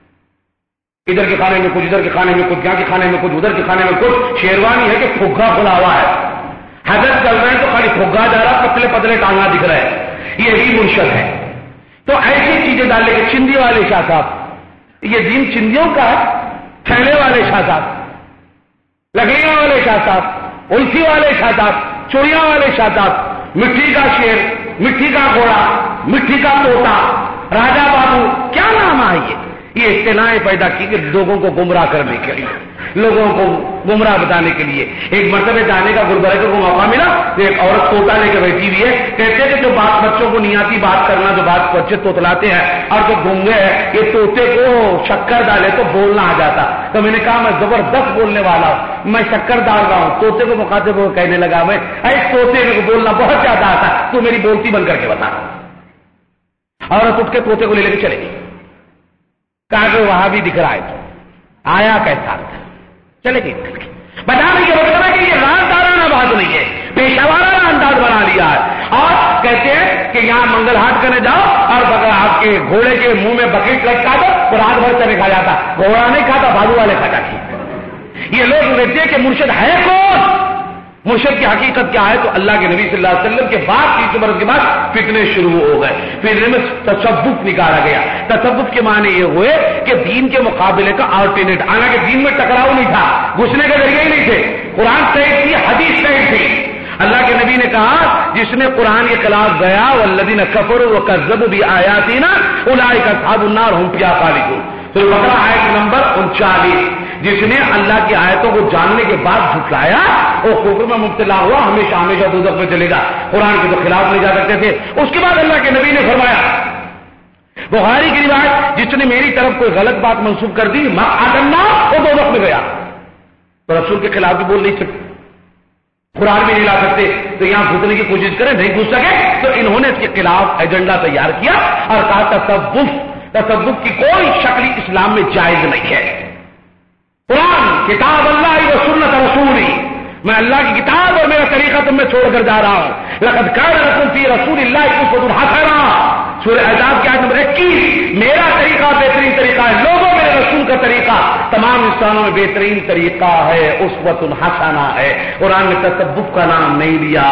ادھر کے کھانے میں کچھ، ادھر کے کھانے میں کچھ، یہاں کے کھانے میں کچھ، ادھر کے کھانے میں کچھ۔ شیروانی ہے کہ پھگا کھلا ہوا ہے، حضرت چل رہے ہیں تو خالی پھگا جا رہا، پتلے پتلے ٹانگا دکھ رہے ہیں، یہ بھی مرشد ہے۔ تو ایسی چیزیں ڈالنے کے چندی والے شاہ صاحب، یہ دین چندیوں کا ہے، تھیلے والے شاہ صاحب، لکڑیاں والے شاہ صاحب، الفی والے شاہ صاحب، چوڑیاں والے شاہ صاحب، مٹی کا شیر، مٹی کا گھوڑا، مٹی کا طوطا، راجا بابو، کیا نام ہے یہ یہ اصطلاحیں پیدا کی کہ لوگوں کو گمراہ کرنے کے لیے، لوگوں کو گمراہ بتانے کے لیے۔ ایک مرتبہ جانے کا گرودوارے کو موقع ملا، ایک عورت طوطا لے کے بیٹھی ہوئی ہے، کہتے ہیں کہ جو بات بچوں کو نہیں آتی بات کرنا، جو بات بچے توتلاتے ہیں اور جو گونگے ہیں، یہ طوطے کو شکر ڈالے تو بولنا آ جاتا۔ تو میں نے کہا میں زبردست بولنے والا ہوں، میں شکر ڈال رہا ہوں۔ طوطے کو مخاطب ہو کہنے لگا میں اے طوطے میرے کو بولنا بہت زیادہ آتا، تو میری بولتی بند کر کے بتا۔ عورت اٹھ کے طوطے کو لے لے کے چلے گئی، کہا کہ وہاں بھی دکھ رہا ہے، تو آیا کیسا چلے گئی بتانے کے مطلب ہے کہ یہ رازدارانہ بات نہیں ہے، پیشہ وارانہ انداز بنا لیا ہے۔ اور کہتے ہیں کہ یہاں منگل ہاٹ کرنے جاؤ اور آپ کے گھوڑے کے منہ میں بکیٹ لٹکا دو تو رات بھر چنے کھا جاتا، گھوڑا نہیں کھاتا، بھالو والے کھا جاتی۔ یہ لوگ کہتے ہیں کہ مرشد ہے کون، مرشد کی حقیقت کیا ہے؟ تو اللہ کے نبی صلی اللہ علیہ وسلم کے بعد تیس برس کے بعد فتنے شروع ہو گئے، فتنے میں تصوف نکالا گیا۔ تصوف کے معنی یہ ہوئے کہ دین کے مقابلے کا آلٹرنیٹ، حالانکہ دین میں ٹکراؤ نہیں تھا، گھسنے کے ذریعے ہی نہیں تھے، قرآن صحیح تھی، حدیث صحیح تھی۔ اللہ کے نبی نے کہا جس نے قرآن کے خلاف گیا والذین کفروا وکذبوا بآیاتنا اولئک اصحاب النار هم فیہا خالدون۔ سورہ بقرہ آیت نمبر انچالیس، جس نے اللہ کی آیتوں کو جاننے کے بعد جھٹلایا وہ کفر میں مبتلا ہوا، ہمیشہ ہمیشہ دوزخ میں چلے گا، قرآن کے تو خلاف نہیں جا سکتے تھے۔ اس کے بعد اللہ کے نبی نے فرمایا، بخاری کی روایت، جس نے میری طرف کوئی غلط بات منسوب کر دی مقعد النار، وہ دوزخ میں گیا۔ تو رسول کے خلاف بھی بول نہیں سکتے، قرآن بھی نہیں لا سکتے، تو یہاں گھسنے کی کوشش کریں، نہیں گھس سکے تو انہوں نے اس کے خلاف ایجنڈا تیار کیا اور کہا تصوف تصوف کی کوئی شکل اسلام میں جائز نہیں ہے۔ قرآن کتاب اللہ و سنت رسولی، میں اللہ کی کتاب اور میرا طریقہ تم میں چھوڑ کر جا رہا ہوں۔ لقد کان لکم فی رسول اللہ اسوۃ حسنہ، سورہ احزاب کی آیت نمبر اکیس، میرا طریقہ بہترین طریقہ ہے، لوگوں میرے رسول کا طریقہ تمام انسانوں میں بہترین طریقہ ہے، اسوۃ حسنہ ہے۔ قرآن نے تصوف کا نام نہیں لیا۔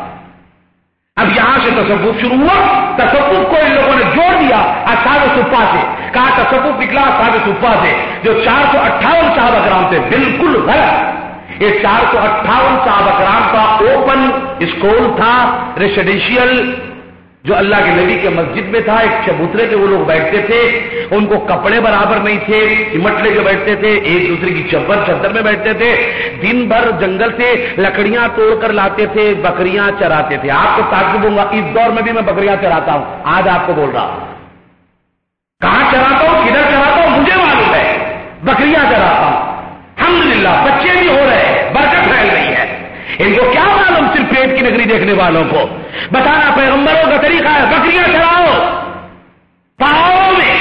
اب یہاں سے تصوف شروع ہوا، تصوف کو ان لوگوں نے جوڑ دیا اصحاب صفہ سے، کہا تصوف نکلا اصحاب صفہ سے، جو چار سو اٹھاون صحابہ کرام تھے، بالکل غلط۔ یہ چار سو اٹھاون صحابہ کرام کا اوپن اسکول تھا، ریسیڈینشیل، جو اللہ کے نبی کے مسجد میں تھا، ایک چبوترے پہ وہ لوگ بیٹھتے تھے، ان کو کپڑے برابر نہیں تھے، سمٹ لے کے بیٹھتے تھے، ایک دوسرے کی چبر چدر میں بیٹھتے تھے، دن بھر جنگل سے لکڑیاں توڑ کر لاتے تھے، بکریاں چراتے تھے۔ آپ کو تعجب ہوگا، اس دور میں بھی میں بکریاں چراتا ہوں، آج آپ کو بول رہا ہوں، کہاں چراتا ہوں، کدھر چراتا ہوں مجھے معلوم ہے، بکریاں چراتا ہوں، الحمدللہ بچے بھی ہو رہے ہیں، برکت پھیل رہی ہے۔ ان کو کیا معلوم صرف پیٹ کی نگری دیکھنے والوں کو، بتانا پیغمبروں کا طریقہ ہے، بکریاں چراؤ پہاڑوں میں،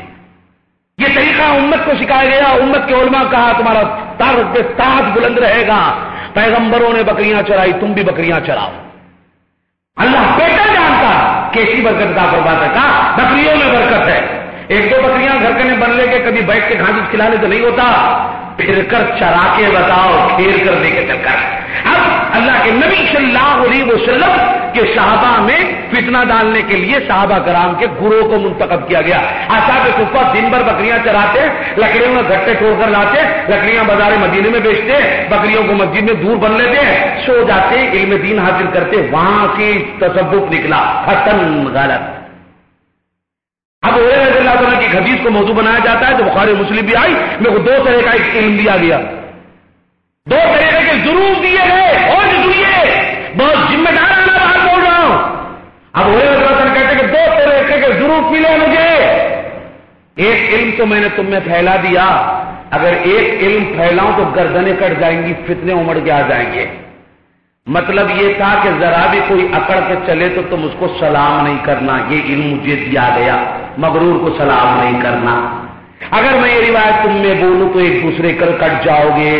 یہ طریقہ امت کو سکھایا گیا، امت کے علماء کہا تمہارا تاج بلند رہے گا، پیغمبروں نے بکریاں چرائی، تم بھی بکریاں چراؤ۔ اللہ بیٹا جانتا کیسی برکت کا فرماتا ہے، کہا بکریوں میں برکت ہے۔ ایک دو بکریاں گھر کے بن لے کے کبھی بیٹھ کے گھاس کھلانے تو نہیں ہوتا، پھر کر چرا کے بتاؤ، پھیر کر دے کے چل کر۔ اب اللہ کے نبی صلی اللہ علیہ وسلم کے صحابہ میں فتنہ ڈالنے کے لیے صحابہ کرام کے گروہ کو منتخب کیا گیا۔ اصحاب صفہ دن بھر بکریاں چراتے، لکڑیوں میں گھٹے توڑ کر لاتے، لکڑیاں بازار مدینے میں بیچتے، بکریوں کو مسجد میں دور بن لیتے، سو جاتے، علم دین حاصل کرتے، وہاں سے تصوف نکلا، ختم، غلط۔ اب رضی اللہ عنہ کی حدیث کو موضوع بنایا جاتا ہے تو بخاری مسلم بھی آئی، میرے کو دو طرح کا ایک علم دیا گیا، دو طرح کے ضرور دیے گئے، اور سنیے بہت ذمہ دارانہ بات بول رہا ہوں۔ اب رضی اللہ عنہ کہتے کہ دو طرح کے ضرور ملے مجھے، ایک علم تو میں نے تم میں پھیلا دیا، اگر ایک علم پھیلاؤں تو گردنیں کٹ جائیں گی، فتنے امڑ کے آ جائیں گے۔ مطلب یہ تھا کہ ذرا بھی کوئی اکڑ کے چلے تو تم اس کو سلام نہیں کرنا، یہ علم مجھے دیا گیا، مغرور کو سلام نہیں کرنا۔ اگر میں یہ روایت تم میں بولوں تو ایک دوسرے کر کٹ جاؤ گے۔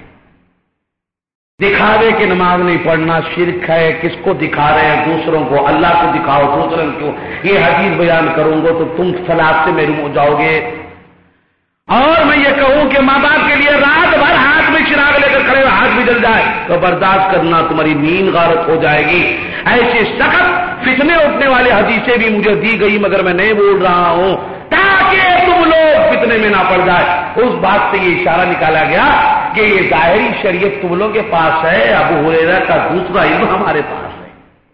دکھاوے کہ نماز نہیں پڑھنا شرک ہے، کس کو دکھا رہے ہیں؟ دوسروں کو، اللہ کو دکھاؤ، دوسروں کو یہ حدیث بیان کروں گا تو تم صلاۃ سے محروم ہو جاؤ گے۔ اور میں یہ کہوں کہ ماں باپ کے لیے رات بھر ہاتھ میں چراغ لے کر کھڑے ہوئے ہاتھ بھی جل جائے تو برداشت کرنا، تمہاری نیند غارت ہو جائے گی۔ ایسے سخت فتنے اٹھنے والے حدیثیں بھی مجھے دی گئی، مگر میں نہیں بول رہا ہوں تاکہ تم لوگ فتنے میں نہ پڑ جائے۔ اس بات سے یہ اشارہ نکالا گیا کہ یہ ظاہری شریعت تم لوگوں کے پاس ہے، ابو ہریرہ کا دوسرا علم ہمارے پاس ہے،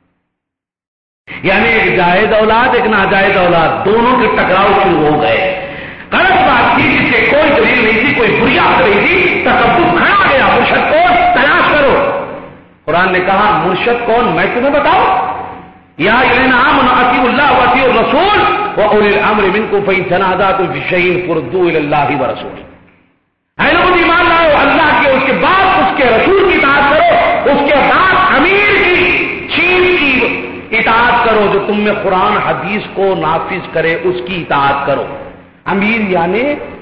یعنی ایک جائز اولاد ایک ناجائز اولاد دونوں کے ٹکراؤ شروع ہو گئے۔ غلط بات تھی جس سے کوئی دلیل نہیں تھی، کوئی بری عادت نہیں تھی، تصوف کھڑا گیا، مرشد کون تلاش کرو۔ قرآن نے کہا مرشد کون میں تمہیں بتاؤں، یا الذین آمنوا اطیعوا اللہ واطیعوا الرسول واولی الامر منکم فان تنازعتم فی شیء فردوه الی اللہ ورسولہ۔ اے لوگوں ایمان لاؤ، اللہ کے اس کے بعد اس کے رسول کی اطاعت کرو، اس کے بعد امیر کی چیف کی اطاعت کرو جو تم میں قرآن حدیث کو نافذ کرے، اس کی اطاعت کرو۔ امیر یعنی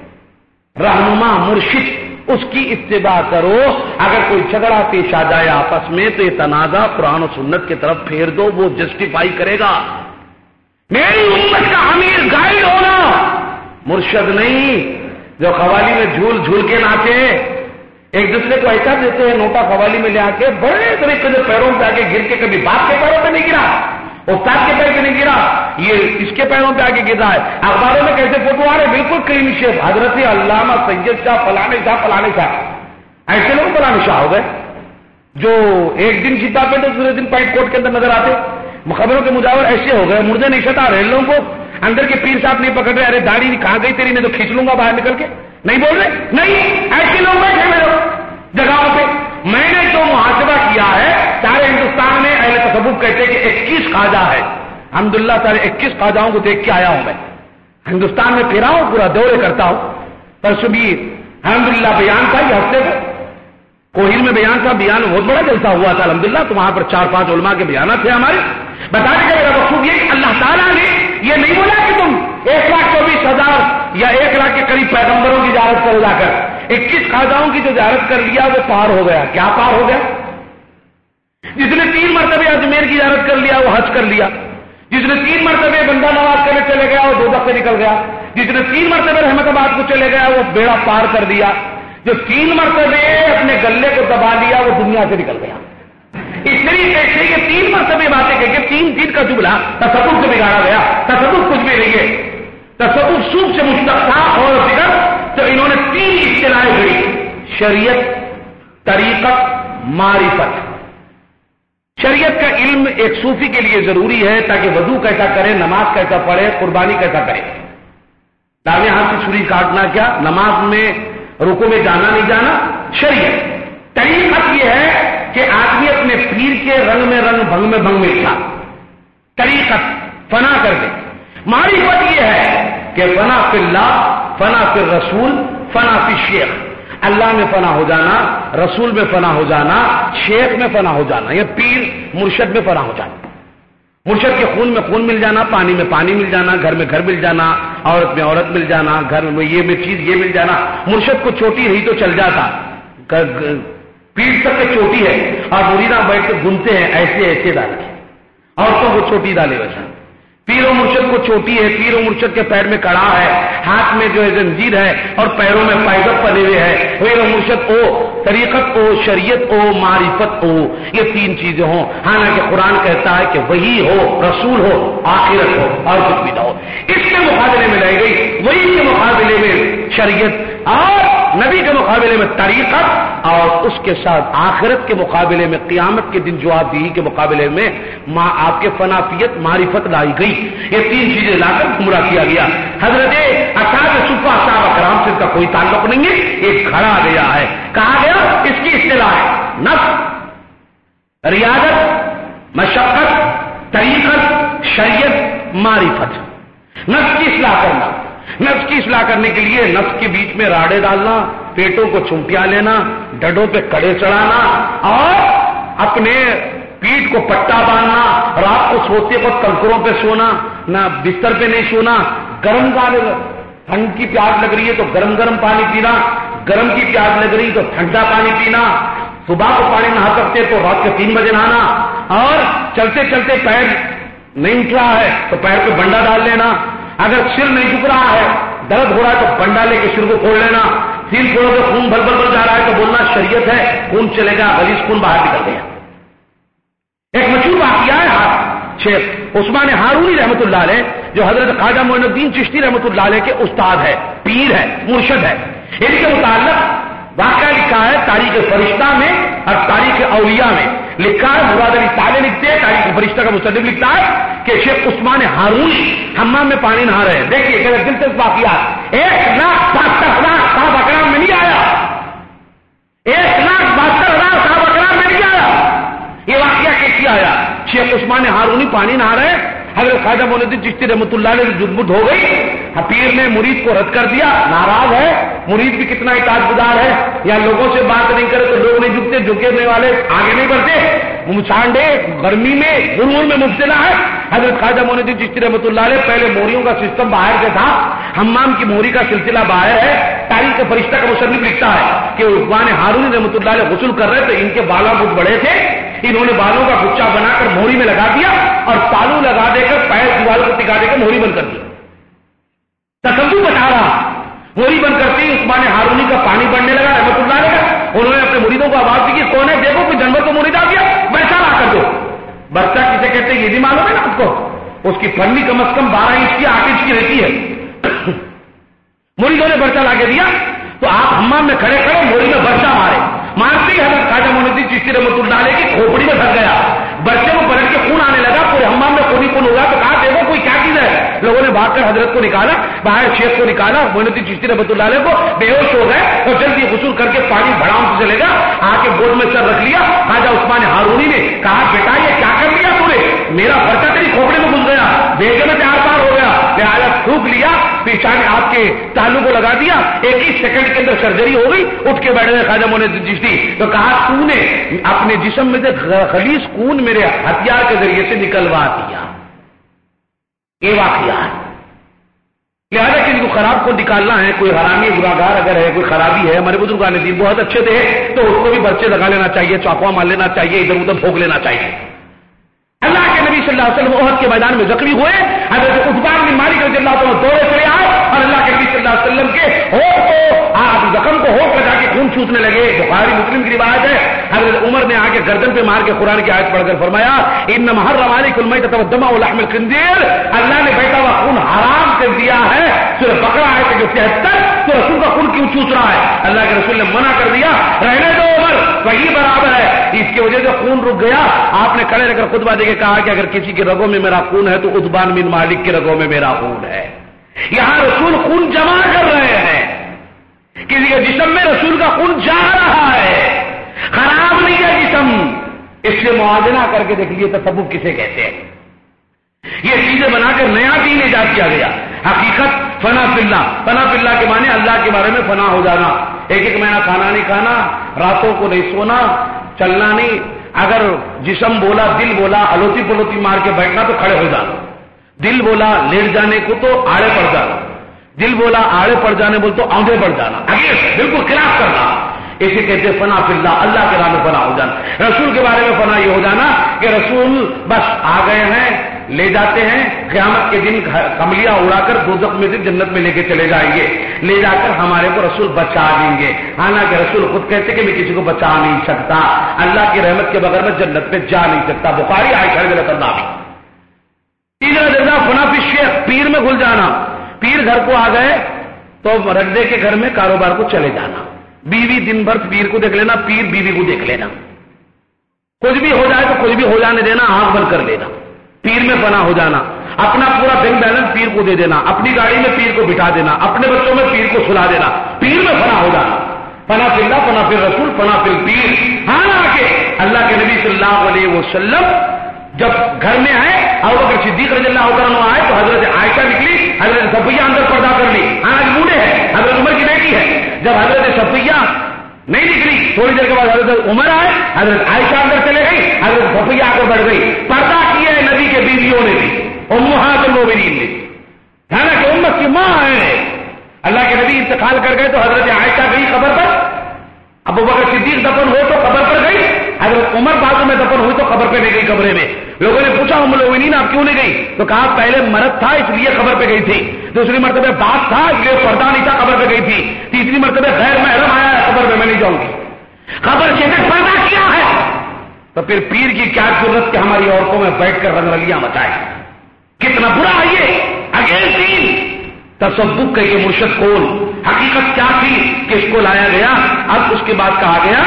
رہنما مرشد، اس کی اتباع کرو۔ اگر کوئی جھگڑا پیش آ جائے آپس میں تو یہ تنازع قرآن و سنت کی طرف پھیر دو، وہ جسٹیفائی کرے گا۔ میری امت کا امیر گائیڈ ہونا، مرشد نہیں جو قوالی میں جھول جھول کے ناچے، ایک دوسرے کو ایسا دیتے ہیں نوٹا قوالی میں لے آ کے بڑے طریقے سے پیروں پہ آ کے گر کے، کبھی باپ کے پیروں پہ نہیں گرا، استاد کے پیر پہ نہیں گرا، یہ اس کے پیروں پہ آگے گر رہا ہے۔ اخباروں میں کیسے فوٹو آ رہے بالکل کلین شیپ، حضرت علامہ سید شاہ فلانے شاہ فلانے شاہ، ایسے لوگ فلانے شاہ ہو گئے جو ایک دن جیتا پہ تو دوسرے دن پینٹ کوٹ کے اندر نظر آتے۔ خبروں کے مجاور ایسے ہو گئے، مردے نہیں ستا رہے لوگوں کو، اندر کے پیر صاحب نہیں پکڑ رہے، ارے داڑھی کہاں گئی تیری، میں تو کھینچ لوں گا باہر نکل کے، نہیں بول رہے، نہیں ایسے لوگ بیٹھے ہوئے جگہوں پہ۔ میں نے جو محاسبہ کیا ہے سارے ہندوستان میں اہل تصوف کہتے ہیں کہ اکیس خواجہ ہے، الحمدللہ سارے اکیس خواجاؤں کو دیکھ کے آیا ہوں میں، ہندوستان میں پھرا ہوں، پورا دورے کرتا ہوں۔ پرسوں بھی الحمدللہ بیان تھا، یہ ہفتے کو کوہیل میں بیان تھا، بیان بہت بڑا جلسہ ہوا تھا الحمدللہ، تو وہاں پر چار پانچ علماء کے بیانات تھے ہمارے۔ بتانے کا میرا مقصود یہ کہ اللہ تعالیٰ نے یہ نہیں بولا کہ تم ایک لاکھ چوبیس ہزار یا ایک لاکھ کے قریب پیغمبروں کی زیارت کرو، جا کر اکیس خواجاؤں کی جو زیارت کر لیا وہ پار ہو گیا۔ کیا پار ہو گیا؟ جس نے تین مرتبہ اجمیر کی زیارت کر لیا وہ حج کر لیا، جس نے تین مرتبہ بندہ نواز کرنے چلے گیا وہ دوزخ سے نکل گیا، جس نے تین مرتبہ رحمت آباد کو چلے گیا وہ بیڑا پار کر دیا، جو تین مرتبہ اپنے گلے کو دبا لیا وہ دنیا سے نکل گیا۔ اس طریقے سے یہ تین مرتبہ باتیں کہ تین دن کا جملہ تصوف سے بگاڑا گیا، تصوف کچھ بھی نہیں ہے، تصوف سوپ سے مشتق تھا اور فکر، تو انہوں نے تین اصطلاحیں گھڑی، شریعت، طریقت، معرفت۔ شریعت کا علم ایک صوفی کے لیے ضروری ہے تاکہ وضو کیسا کرے، نماز کیسا پڑھے، قربانی کیسا کرے۔ داویں ہاتھ سے چھری کاٹنا کیا، نماز میں رکوع میں جانا نہیں جانا، شریعت۔ طریقت یہ ہے کہ آدمی اپنے پیر کے رنگ میں رنگ بھنگ میں بھنگ میں تھا، طریقت فنا کر دے۔ معرفت یہ ہے کہ فنا فی اللہ، فنا فی الرسول، فنا فی شیخ، اللہ میں فنا ہو جانا، رسول میں فنا ہو جانا، شیخ میں فنا ہو جانا، یا پیر مرشد میں فنا ہو جانا۔ مرشد کے خون میں خون مل جانا، پانی میں پانی مل جانا، گھر میں گھر مل جانا، عورت میں عورت مل جانا، گھر میں یہ میں چیز یہ مل جانا۔ مرشد کو چوٹی رہی تو چل جاتا، پیٹ تک کے چوٹی ہے اور مریداں بیٹھ کے گنتے ہیں ایسے ایسے ڈال کے، عورتوں کو چوٹی ڈالے ویسا۔ پیر و مرشد کو چوٹی ہے، پیر و مرشد کے پیر میں کڑا ہے، ہاتھ میں جو ہے زنجیر ہے اور پیروں میں پائزب پڑے ہوئے ہے۔ پیر و مرشد او، طریقت او، شریعت او، معرفت او، یہ تین چیزیں ہوں۔ حالانکہ قرآن کہتا ہے کہ وہی ہو، رسول ہو، آخرت ہو اور کچھ بھی نہ ہو۔ اس کے مقابلے میں رہ گئی، وہی کے مقابلے میں شریعت اور نبی کے مقابلے میں طریقت، اور اس کے ساتھ آخرت کے مقابلے میں قیامت کے دن جواب دہی کے مقابلے میں ماں آپ کے فنافیت معرفت لائی گئی. یہ تین چیزیں لا کر گمراہ کیا گیا. حضرت اصحاب صفہ اصحاب کرام سے کا کوئی تعلق نہیں ہے. ایک کھڑا گیا ہے، کہا گیا اس کی اصطلاح ہے نفس، ریاضت، مشقت، طریقت، شریعت، معرفت. نفس کی اصلاح کرنا، نفس کی اصلاح کرنے کے لیے نفس کے بیچ میں راڑے ڈالنا، پیٹوں کو چمٹیاں لینا، ڈڈوں پہ کڑے چڑھانا، اور اپنے پیٹ کو پٹا باندھنا، رات کو سوتے وقت کنکروں پہ سونا، نہ بستر پہ نہیں سونا، گرم پانی، ٹھنڈ کی پیاس لگ رہی ہے تو گرم گرم پانی پینا، گرم کی پیاس لگ رہی تو ٹھنڈا پانی پینا، صبح کو پانی نہا سکتے تو رات کے تین بجے نہانا، اور چلتے چلتے پیر نہیں اٹھ رہا ہے تو پیر پہ بنڈا ڈال لینا، اگر سر نہیں جھک رہا ہے، درد ہو رہا ہے تو بنڈا لے کے سر کو پھوڑ لینا، سر پھوڑو تو خون بل بل بل جا رہا ہے تو بولنا شریعت ہے، خون چلے گا، غلیظ خون باہر نکل گیا. ایک مشہور واقعہ ہے شیخ عثمان ہارونی رحمۃ اللہ علیہ، جو حضرت خواجہ معین الدین چشتی رحمۃ اللہ علیہ کے استاد ہے، پیر ہے، مرشد ہے. ان کے متعلق واقعہ لکھا ہے تاریخ فرشتہ میں اور تاریخ اولیاء میں لکھا ہے. مراد علی صالح لکھتے ہیں، تاریخ فرشتہ کا مصنف لکھتا ہے کہ شیخ عثمان ہارونی حمام میں پانی نہا رہے ہیں. دیکھیے کہ دلچسپ واقعہ، ایک لاکھ بہتر ہزار صاحب اکرام میں نہیں آیا، ایک لاکھ بہتر ہزار صاحب اکرام میں نہیں آیا. یہ واقعہ کیسے آیا؟ شیخ عثمان ہارونی پانی نہا رہے، حضرت خواجہ معین الدین چشتی رحمۃ اللہ علیہ سے جدمت ہو گئی. پیر نے مرید کو رد کر دیا، ناراض ہے. مرید بھی کتنا اطاعت گزار ہے، یا لوگوں سے بات نہیں کرے تو لوگ نہیں جھکتے، جھکنے والے آگے نہیں بڑھتے. چانڈے گرمی میں غرور میں مبتلا ہے. حضرت خواجہ معین الدین چشتی رحمۃ اللہ علیہ پہلے موریوں کا سسٹم باہر سے تھا، حمام کی موری کا سلسلہ باہر ہے. تاریخ فرشتہ کا مصنف لکھتا ہے کہ عثمان ہارونی رحمۃ اللہ علیہ غسل کر رہے تھے، ان کے بالا بہت بڑے تھے، انہوں نے بالوں کا گچھا بنا کر موری میں لگا دیا اور تالو لگا دے کر پیر دیوال کو ٹکا دے کر موری بند کر دیا. تصور بتا رہا، موری بند کرتی عثمان ہارونی کا پانی بڑھنے لگا رحمۃ اللہ علیہ. انہوں نے اپنے مریدوں کو آواز دی کہ کون ہے، دیکھو کوئی جانور کو مرید آ گیا، برچہ لا کر دو. برچہ کسے کہتے ہیں یہ بھی معلوم ہے نا آپ کو، اس کی پنی کم از کم بارہ انچ کی آٹھ انچ کی رہتی ہے. مریدوں نے برچہ لا کے دیا تو آپ حمام میں کھڑے کھڑے موری میں برچہ مارے، مارتے ہی حضرت خواجہ معین الدین چشتی رحمۃ اللہ علیہ کی کھوپڑی میں پھنس گیا. برچے کو پلٹ کے خون آنے لگا، پورے حمام میں خون ہی خون ہو گیا. تو کہا دیکھو کوئی کیا چیز ہے. لوگوں نے بھاگ کر حضرت کو نکالا، باہر شیخ کو نکالا، معین الدین چشتی رحمۃ اللہ علیہ کو بے ہوش ہو گئے اور جلدی غسل کر کے پانی بڑھاؤں سے چلے گا، آ کے گود میں سر رکھ لیا. خواجہ عثمان ہارونی نے کہا بیٹا یہ کیا کر لیا تو نے، میرا برچہ تیری کھوپڑی میں گھس گیا، بیگم میں چار بار ہو گیا، لہٰذا تھوک لیا، پیچھا نے آپ کے تالو کو لگا دیا، ایک ہی سیکنڈ کے اندر سرجری ہو گئی. اٹھ کے بیٹھ گئے خواجہ معین الدین چشتی. تو کہا تو نے اپنے جسم میں سے خلیص خون میرے ہتھیار کے ذریعے سے نکلوا دیا. یہ واقعہ ہے. لہٰذا کسی کو خراب کو نکالنا ہے، کوئی حرامی گناہگار اگر ہے، کوئی خرابی ہے، ہمارے بزرگان دین بہت اچھے تھے تو اس کو بھی برچے لگا لینا چاہیے، چاقوا مار لینا چاہیے، ادھر ادھر پھونک لینا چاہیے. اللہ کے نبی صلی اللہ علیہ وسلم احد کے میدان میں زخمی ہوئے، حضرت عثمان بن مالک رضی اللہ عنہ دوڑے چلے آئے اور اللہ کے نبی صلی اللہ علیہ وسلم کے ہونٹ کو آپ زخم کو ہونٹ لگا کے خون چوسنے لگے. بخاری مسلم کی روایت ہے. حضرت عمر نے آ کے گردن پہ مار کے قرآن کی آیت پڑھ کر فرمایا انما حرم علیکم المیتۃ والدم ولحم الخنزیر، اللہ نے بیٹا ہوا خون حرام کر دیا ہے. سورہ بقرہ آیت جو تہتر، تو رسول کا خون کیوں چوس رہا ہے؟ اللہ کے رسول نے منع کر دیا، رہنے دو عمر، وہی برابر ہے. اس کی وجہ سے خون رک گیا. آپ نے کھڑے رہ کر خطبہ دے کے کہا کہ اگر کسی کی رگوں میں میرا خون ہے تو عثمان بن مالک کی رگوں میں میرا خون ہے. یہاں رسول خون جمع کر رہے ہیں، کسی کے جسم میں رسول کا خون جا رہا ہے، خراب نہیں ہے جسم. اس سے موازنہ کر کے دیکھ لیے تصوف کسے کہتے ہیں. یہ چیزیں بنا کر نیا دین ایجاد کیا گیا. حقیقت فنا فی اللہ، فنا فی اللہ کے معنی اللہ کے بارے میں فنا ہو جانا. ایک ایک مہینہ کھانا نہیں کھانا، راتوں کو نہیں سونا، چلنا نہیں. اگر جسم بولا، دل بولا، الوتی پلوتی مار کے بیٹھنا تو کھڑے ہو جانا. دل بولا لیٹ جانے کو تو آڑے پڑ جانا. دل بولا آڑے پڑ جانے بول تو آندھے پڑ جانا، اگینسٹ بالکل خلاف کرنا. اسے کہتے ہیں فنا فی اللہ، اللہ کے راہ میں فنا ہو جانا. رسول کے بارے میں فنا یہ ہو جانا کہ رسول بس آ گئے ہیں، لے جاتے ہیں، قیامت کے دن کملیاں اڑا کر دوزخ میں سے جنت میں لے کے چلے جائیں گے، لے جا کر ہمارے کو رسول بچا دیں گے. حالانکہ رسول خود کہتے کہ میں کسی کو بچا نہیں سکتا، اللہ کی رحمت کے بغیر میں جنت میں جا نہیں سکتا. بخاری عائشہ رضی اللہ عنہ. تیسرا درجہ فنا فی الشیخ، پیر میں گھل جانا. پیر گھر کو آ گئے، تو رگدے کے گھر میں کاروبار کو چلے جانا، بیوی دن بھر پیر کو دیکھ لینا، پیر بیوی کو دیکھ لینا، کچھ بھی ہو جائے تو کچھ بھی ہو جانے دینا، آنکھ بند کر لینا، پیر میں فنا ہو جانا، اپنا پورا بینک بیلنس پیر کو دے دینا، اپنی گاڑی میں پیر کو بٹھا دینا، اپنے بچوں میں پیر کو سلا دینا، پیر میں فنا ہو جانا، فنا فی اللہ، فنا فی رسول، فنا فی الپیر۔ حالانکہ اللہ کے نبی صلی اللہ علیہ وسلم جب گھر میں آئے اور اگر صدیق رضی اللہ عنہ آئے تو حضرت عائشہ نکلی، حضرت صفیہ اندر پردہ کر لی، آج بوڑھے ہیں، حضرت عمر کی بیٹی ہے، جب حضرت صفیہ نہیں نکلی تھوڑی دیر کے بعد حضرت عمر آئے، حضرت عائشہ اندر چلے گئی، حضرت صفیہ آگے بڑھ گئی، پردہ کیا ہے نبی کے بیویوں نے بھی، امہات المومنین نے، حالانکہ امت کی ماں ہے۔ اللہ کے نبی انتقال کر گئے تو حضرت عائشہ گئی قبر پر، ابو بکر صدیق دفن ہو تو قبر پر گئی، حضرت عمر بازو میں دفن ہوئی تو قبر پہ نہیں گئی، کمرے میں۔ لوگوں نے پوچھا ام المؤمنین آپ کیوں نہیں گئی؟ تو کہا پہلے مرض تھا اس لیے قبر پہ گئی تھی، دوسری مرتبہ بات تھا اس لیے پردہ نہیں تھا قبر پہ گئی تھی، تیسری مرتبہ غیر محرم آیا ہے قبر پہ میں نہیں جاؤں گی، قبر سے پردہ کیا ہے؟ تو پھر پیر کی کیا ضرورت کہ ہماری عورتوں میں بیٹھ کر رنگ رلیاں مچائے؟ کتنا برا ہے یہ اگین تین تصوف کا یہ مرشد کون، حقیقت کیا تھی کہ اس کو لایا گیا۔ اب اس کے بعد کہا گیا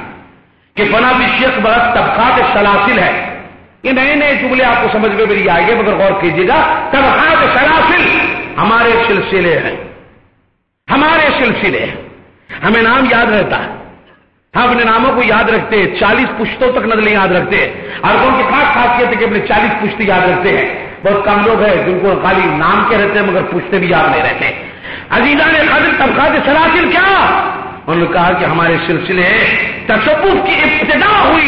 کہ فنا بالشیخ برس طبقات سلاسل ہے، یہ نئے نئے جملے آپ کو سمجھ میں میری آئے گے مگر غور کیجیے گا۔ طبقات سلاسل ہمارے سلسلے ہیں، ہمارے سلسلے ہیں، ہمیں نام یاد رہتا ہے، ہم اپنے ناموں کو یاد رکھتے ہیں، چالیس پشتوں تک نسلیں یاد رکھتے ہیں، عربوں کی خاص خاصیت ہے کہ اپنے چالیس پشتے یاد رکھتے ہیں۔ بہت کم لوگ ہیں جن کو خالی نام کے رہتے ہیں مگر پشتے بھی یاد نہیں رہتے۔ عزیزان قدر طبقات سلاسل کیا؟ انہوں نے کہا کہ ہمارے سلسلے تصوف کی ابتدا ہوئی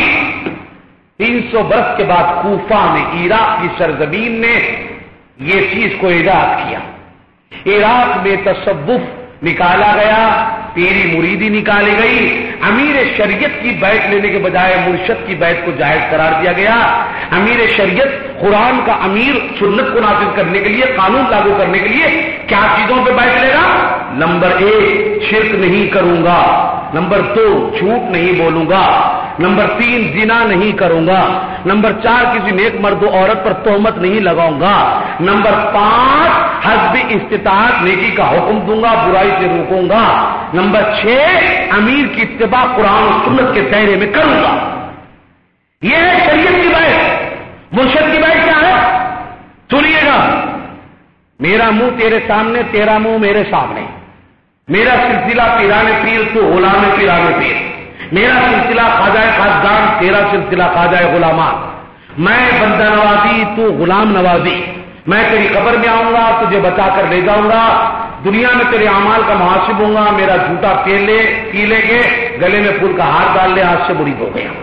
تین سو برس کے بعد کوفہ میں، عراق کی سرزمین نے یہ چیز کو ایجاد کیا۔ عراق میں تصوف نکالا گیا، پیری مریدی نکالی گئی، امیر شریعت کی بیعت لینے کے بجائے مرشد کی بیعت کو جائز قرار دیا گیا۔ امیر شریعت قرآن کا امیر سنت کو نافذ کرنے کے لیے، قانون لاگو کرنے کے لیے کیا چیزوں پہ بیعت لے گا؟ نمبر ایک شرک نہیں کروں گا، نمبر دو جھوٹ نہیں بولوں گا، نمبر تین زنا نہیں کروں گا، نمبر چار کسی نیک مرد و عورت پر تہمت نہیں لگاؤں گا، نمبر پانچ حسب استطاعت نیکی کا حکم دوں گا، برائی سے روکوں گا، نمبر چھ امیر کی اتباع قرآن و سنت کے دائرے میں کروں گا۔ یہ ہے شریعت کی بیعت۔ مرشد کی بیعت کیا ہے؟ سنیے گا، میرا منہ تیرے سامنے، تیرا منہ میرے سامنے، میرا سلسلہ پیران پیر تو غلام پیران پیر، میرا سلسلہ خواجہ خاصدان، تیرا سلسلہ خواجہ غلامان، میں بندہ نوازی تو غلام نوازی، میں تیری قبر میں آؤں گا، تجھے بچا کر لے جاؤں گا، دنیا میں تیرے اعمال کا محاسب ہوں گا، میرا جھوٹا پی لے پی لے کے گلے میں پھول کا ہار ڈال لے، ہاتھ سے مرید ہو گیا۔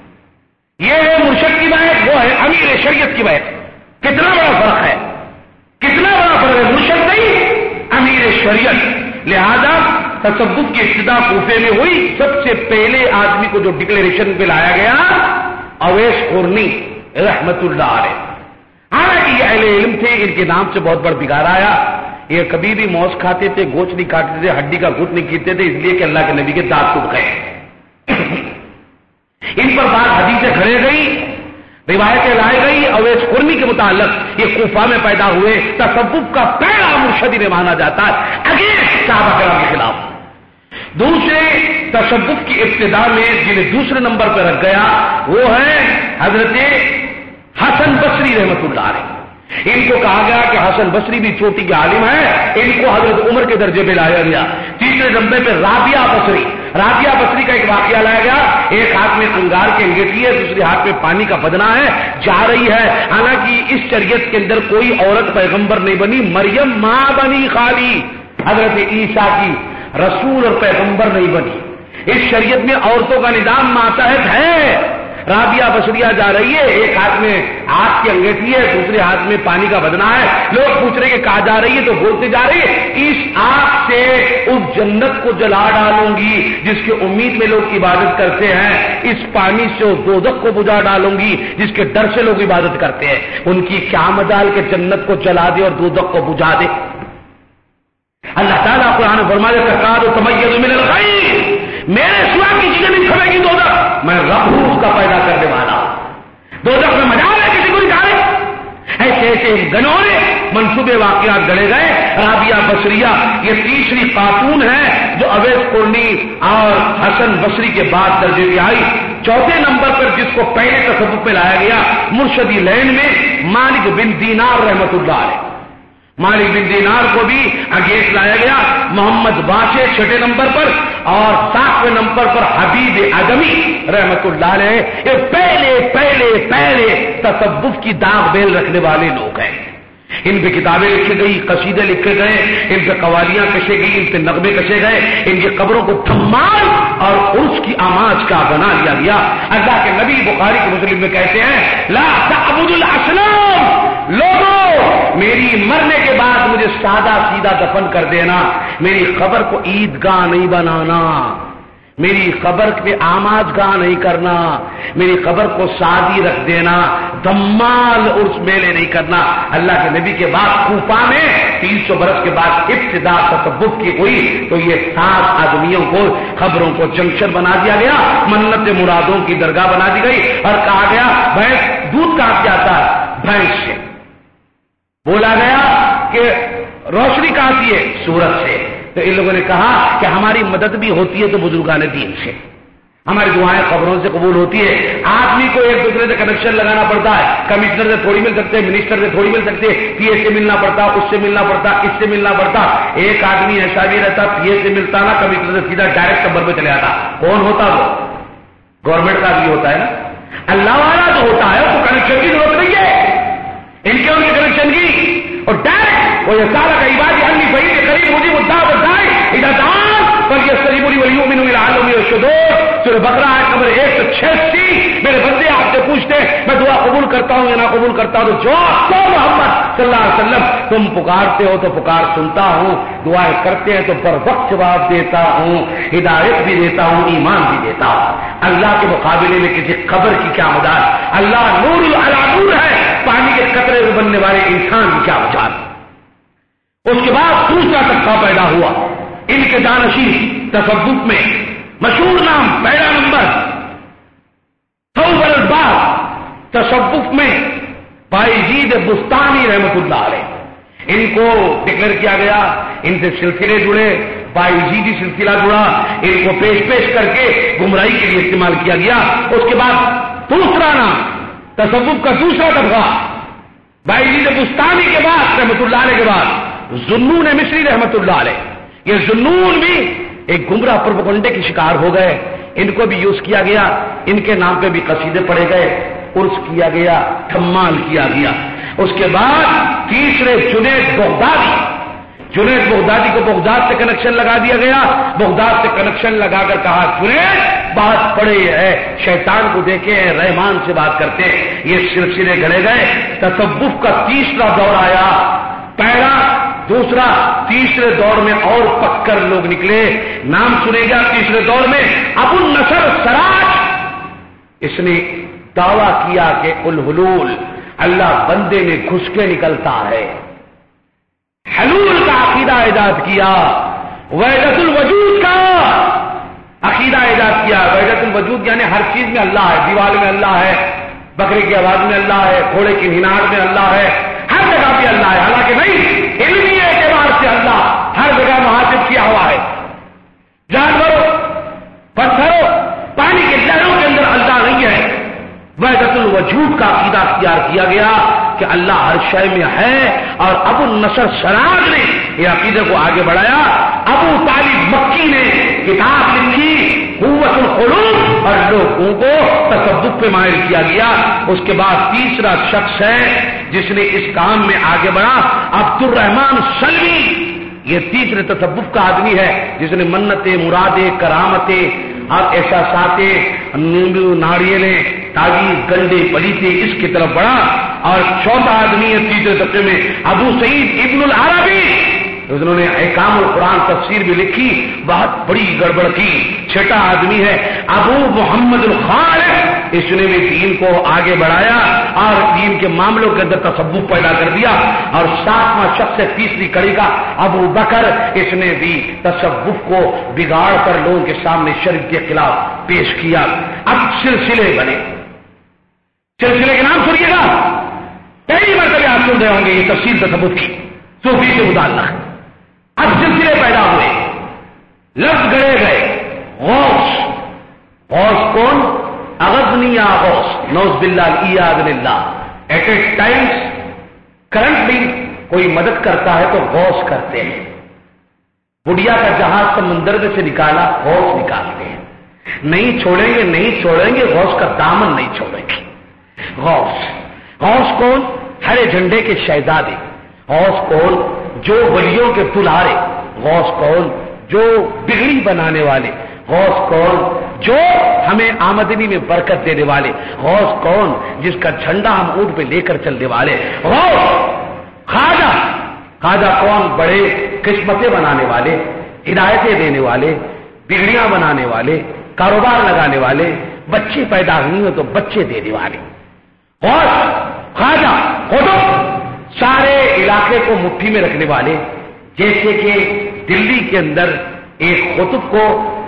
یہ ہے مرشد کی بیعت، وہ ہے امیر شریعت کی بیعت۔ کتنا بڑا فرق ہے، کتنا بڑا فرق ہے، مرشد نہیں امیر شریعت۔ لہذا تصوف کی ابتدا کوفے میں ہوئی۔ سب سے پہلے آدمی کو جو ڈکلیریشن پہ لایا گیا اویس قرنی رحمت اللہ علیہ، حالانکہ یہ اہل علم تھے، ان کے نام سے بہت بڑا بگاڑ آیا۔ یہ کبھی بھی موس کھاتے تھے، گوشت نہیں کاٹتے تھے، ہڈی کا گھٹ نہیں کھیتے تھے، اس لیے کہ اللہ کے نبی کے دانت ٹوٹ گئے۔ ان پر بات حدیثیں کھڑے گئی، روایتیں لائی گئی۔ اویس قرنی کے متعلق یہ کوفہ میں پیدا ہوئے، تصوف کا پہلا مرشد میں مانا جاتا ہے اگینسٹ صحابہ کرام کے خلاف۔ دوسرے تصوف کی ابتدا میں جنہیں دوسرے نمبر پہ رکھ گیا وہ ہے حضرت حسن بصری رحمۃ اللہ علیہ۔ ان کو کہا گیا کہ حسن بصری بھی چوٹی کے عالم ہے، ان کو حضرت عمر کے درجے پہ لایا گیا۔ تیسرے نمبر پہ رابعہ بصری، رابعہ بصری کا ایک واقعہ لایا گیا، ایک ہاتھ میں انگار کی انگیٹھی ہے، دوسرے ہاتھ میں پانی کا بدنا ہے، جا رہی ہے۔ حالانکہ اس شریعت کے اندر کوئی عورت پیغمبر نہیں بنی، مریم ماں بنی خالی، حضرت عیسیٰ کی رسول اور پیغمبر نہیں بنی۔ اس شریعت میں عورتوں کا نظام ماتحت ہے۔ رابعہ بصریہ جا رہی ہے، ایک ہاتھ میں آگ کی انگیٹھی ہے، دوسرے ہاتھ میں پانی کا بدنا ہے۔ لوگ پوچھ رہے کہ کہاں جا رہی ہے تو بولتے جا رہی ہے اس آگ سے اس جنت کو جلا ڈالوں گی جس کی امید میں لوگ عبادت کرتے ہیں، اس پانی سے اس دوزخ کو بجھا ڈالوں گی جس کے ڈر سے لوگ عبادت کرتے ہیں۔ ان کی کیا مجال کہ جنت کو جلا دے اور دوزخ کو بجھا دے؟ اللہ تعالیٰ قرآن فرمایا تکاد تمیز من الغیظ، میرے سوا کی چیزیں نہیں کھلے گی دوزخ، میں رب ہوں اس کا پیدا کرنے والا۔ دوزخ میں مجال ہے کسی کو نکالے؟ ایسے ایسے گنورے منصوبے واقعات گڑے گئے. رابعہ بصریہ یہ تیسری خاتون ہے جو اویس قرنی اور حسن بصری کے بعد درجے پہ آئی. چوتھے نمبر پر جس کو پہلے تصوف میں لایا گیا مرشدی لین میں مالک بن دینار رحمت اللہ علیہ. مالک بن دینار کو بھی اگیس لایا گیا. محمد باشے چھٹے نمبر پر اور ساتویں نمبر پر حبیب عدمی رحمت اللہ علیہ. یہ پہلے پہلے پہلے تصوف کی داغ بیل رکھنے والے لوگ ہیں. ان پہ کتابیں لکھی گئی, قصیدے لکھے گئے, ان پہ قوالیاں کشے گئی, ان پہ نغمے کشے گئے. ان کی قبروں کو دھمال اور عرس کی آماج کا بنا لیا گیا. اللہ کے نبی بخاری کے مسلم میں کہتے ہیں لا تعبدوا الاصنام, لوگوں میری مرنے کے بعد مجھے سادہ سیدھا دفن کر دینا, میری قبر کو عیدگاہ نہیں بنانا, میری قبر پہ آماج گاہ نہیں کرنا, میری قبر کو سادی رکھ دینا, دمال عرس میلے نہیں کرنا. اللہ کے نبی کے بعد کوفہ میں تین سو برس کے بعد ابتدا تصوف کی ہوئی تو یہ سات آدمیوں کو قبروں کو جنکشن بنا دیا گیا, منت مرادوں کی درگاہ بنا دی گئی اور کہا گیا بھینس دودھ کہاں سے آتا ہے, بھینس سے. بولا گیا کہ روشنی کہاں سے ہے, سورج سے. تو ان لوگوں نے کہا کہ ہماری مدد بھی ہوتی ہے تو بزرگان دین سے, ہماری دعائیں قبروں سے قبول ہوتی ہے. آدمی کو ایک دوسرے سے کنیکشن لگانا پڑتا ہے, کمشنر سے تھوڑی مل سکتے, منسٹر سے تھوڑی مل سکتے, پی اے سے ملنا پڑتا, اس سے ملنا پڑتا, اس سے ملنا پڑتا. ایک آدمی ایسا بھی رہتا پی اے سے ملتا نا کمشنر سے سیدھا ڈائریکٹ نمبر پہ چلے آتا. کون ہوتا وہ؟ گورنمنٹ کا بھی ہوتا ہے نا. اللہ والا جو ہوتا ہے وہ کنیکشن کی ضرورت نہیں ہے, ان کے ان کے کنیکشن کی اور ڈائریکٹ وہ یہ سارا کا عبادی ہنی بھائی کے قریب مجھے مدعا بتائے ادھر دان پر یہ سریبری ولی من العالم الشدود سورہ بقرہ آیت نمبر ایک سو چھیاسی. میرے بندے آپ سے پوچھتے میں دعا قبول کرتا ہوں یا نہ قبول کرتا ہوں, تو جواب تو محمد صلی اللہ علیہ وسلم تم پکارتے ہو تو پکار سنتا ہوں, دعائیں کرتے ہیں تو پر وقت جواب دیتا ہوں, ہدایت بھی دیتا ہوں, ایمان بھی دیتا ہوں. اللہ کے مقابلے میں کسی قبر کی کیا مدد, اللہ نور علی نور ہے, پانی کے قطرے میں بننے والے انسان کی کیا مدد. اس کے بعد دوسرا طبقہ پیدا ہوا ان کے جانشین تصوف میں. مشہور نام پہلا نمبر ثوب الباز تصوف میں بائیجید بستانی رحمت اللہ علیہ. ان کو ڈکلیئر کیا گیا, ان سے سلسلے جڑے, بائیجیدی سلسلہ جڑا, ان کو پیش پیش کر کے گمراہی کے لیے استعمال کیا گیا. اس کے بعد دوسرا نام تصوف کا دوسرا طبقہ بائیجید بستانی کے بعد رحمت اللہ علیہ کے بعد ذنون مصری رحمت اللہ علیہ. یہ ذنون بھی ایک گمراہ پروپیگنڈے کے شکار ہو گئے, ان کو بھی یوز کیا گیا, ان کے نام پہ بھی قصیدے پڑھے گئے, عرس کیا گیا, دھمال کیا گیا. اس کے بعد تیسرے جنید بغدادی, جنید بغدادی کو بغداد سے کنیکشن لگا دیا گیا. بغداد سے کنیکشن لگا کر کہا جنید بات پڑے ہے, شیطان کو دیکھے ہیں, رحمان سے بات کرتے ہیں. یہ سلسلے گڑے گئے. تصوف کا تیسرا دور آیا, پہلا دوسرا تیسرے دور میں اور پکر لوگ نکلے. نام سنے گا تیسرے دور میں ابو النصر سراج. اس نے دعویٰ کیا کہ الحلول, اللہ بندے میں گھس کے نکلتا ہے. حلول کا عقیدہ ایجاد کیا, وحدت الوجود کا عقیدہ ایجاد کیا. وحدت الوجود یعنی ہر چیز میں اللہ ہے, دیوار میں اللہ ہے, بکرے کی آواز میں اللہ ہے, گھوڑے کی نناٹ میں اللہ ہے, ہر جگہ پہ اللہ ہے. حالانکہ نہیں, علمی اعتبار سے اللہ ہر جگہ محاسب کیا ہوا ہے. جانوروں, پتھروں, پانی کے لہروں کے اندر اللہ نہیں ہے. وحدت الوجود کا عقیدہ اختیار کیا گیا کہ اللہ ہر شے میں ہے. اور ابو النصر سراج نے یہ عقیدے کو آگے بڑھایا. ابو طالب مکی نے کتاب لکھی قوت القلوب اور لوگوں کو تصوف پہ مائل کیا گیا. اس کے بعد تیسرا شخص ہے جس نے اس کام میں آگے بڑھا, عبد الرحمان سلمی. یہ تیسرے تصوف کا آدمی ہے جس نے منتیں, مرادیں, کرامتیں اور احساسات, ناریلیں, تاغیز, گنڈے, پلیتے اس کی طرف بڑھا. اور چوتھا آدمی ہے تیسرے طبقے میں ابو سعید ابن العربی. انہوں نے احکام القرآن تفسیر بھی لکھی, بہت بڑی گڑبڑ کی. چھٹا آدمی ہے ابو محمد الخالق. اس نے بھی دین کو آگے بڑھایا اور دین کے معاملوں کے اندر تصوف پیدا کر دیا. اور ساتواں شخص ہے تیسری کڑی کا ابو بکر. اس نے بھی تصوف کو بگاڑ کر لوگوں کے سامنے شرک کے خلاف پیش کیا. اب سلسلے بنے. سلسلے کے نام سنیے گا. پہلی مرتبہ آپ سن رہے ہوں گے یہ تفصیل تصوف کی صوفی سے متعلق. اب سلسلے پیدا ہوئے, لفظ گڑے گئے. غوث, غوث کون؟ اغثنی یا غوث, نعوذ باللہ ایاذ باللہ. ایٹ اے ٹائمس کرنٹلی کوئی مدد کرتا ہے تو غوث کرتے ہیں. بڑھیا کا جہاز سمندر میں سے نکالا, غوث نکالتے ہیں. نہیں چھوڑیں گے, نہیں چھوڑیں گے, غوث کا دامن نہیں چھوڑیں گے. غوث, غوث کون؟ ہرے جھنڈے کے شہزادے. غوث کون؟ جو ولیوں کے دلہارے. غوث کون؟ جو بگڑی بنانے والے. غوث کون؟ جو ہمیں آمدنی میں برکت دینے والے. غوث کون؟ جس کا جھنڈا ہم اونٹ پہ لے کر چلنے والے. غوث خواجہ. خواجہ کون؟ بڑے قسمتیں بنانے والے, ہدایتیں دینے والے, بگڑیاں بنانے والے, کاروبار لگانے والے, بچے پیدا ہوئی ہو تو بچے دینے والے. غوث خواجہ قطب, سارے علاقے کو مٹھی میں رکھنے والے. جیسے کہ دلی کے اندر ایک قطب کو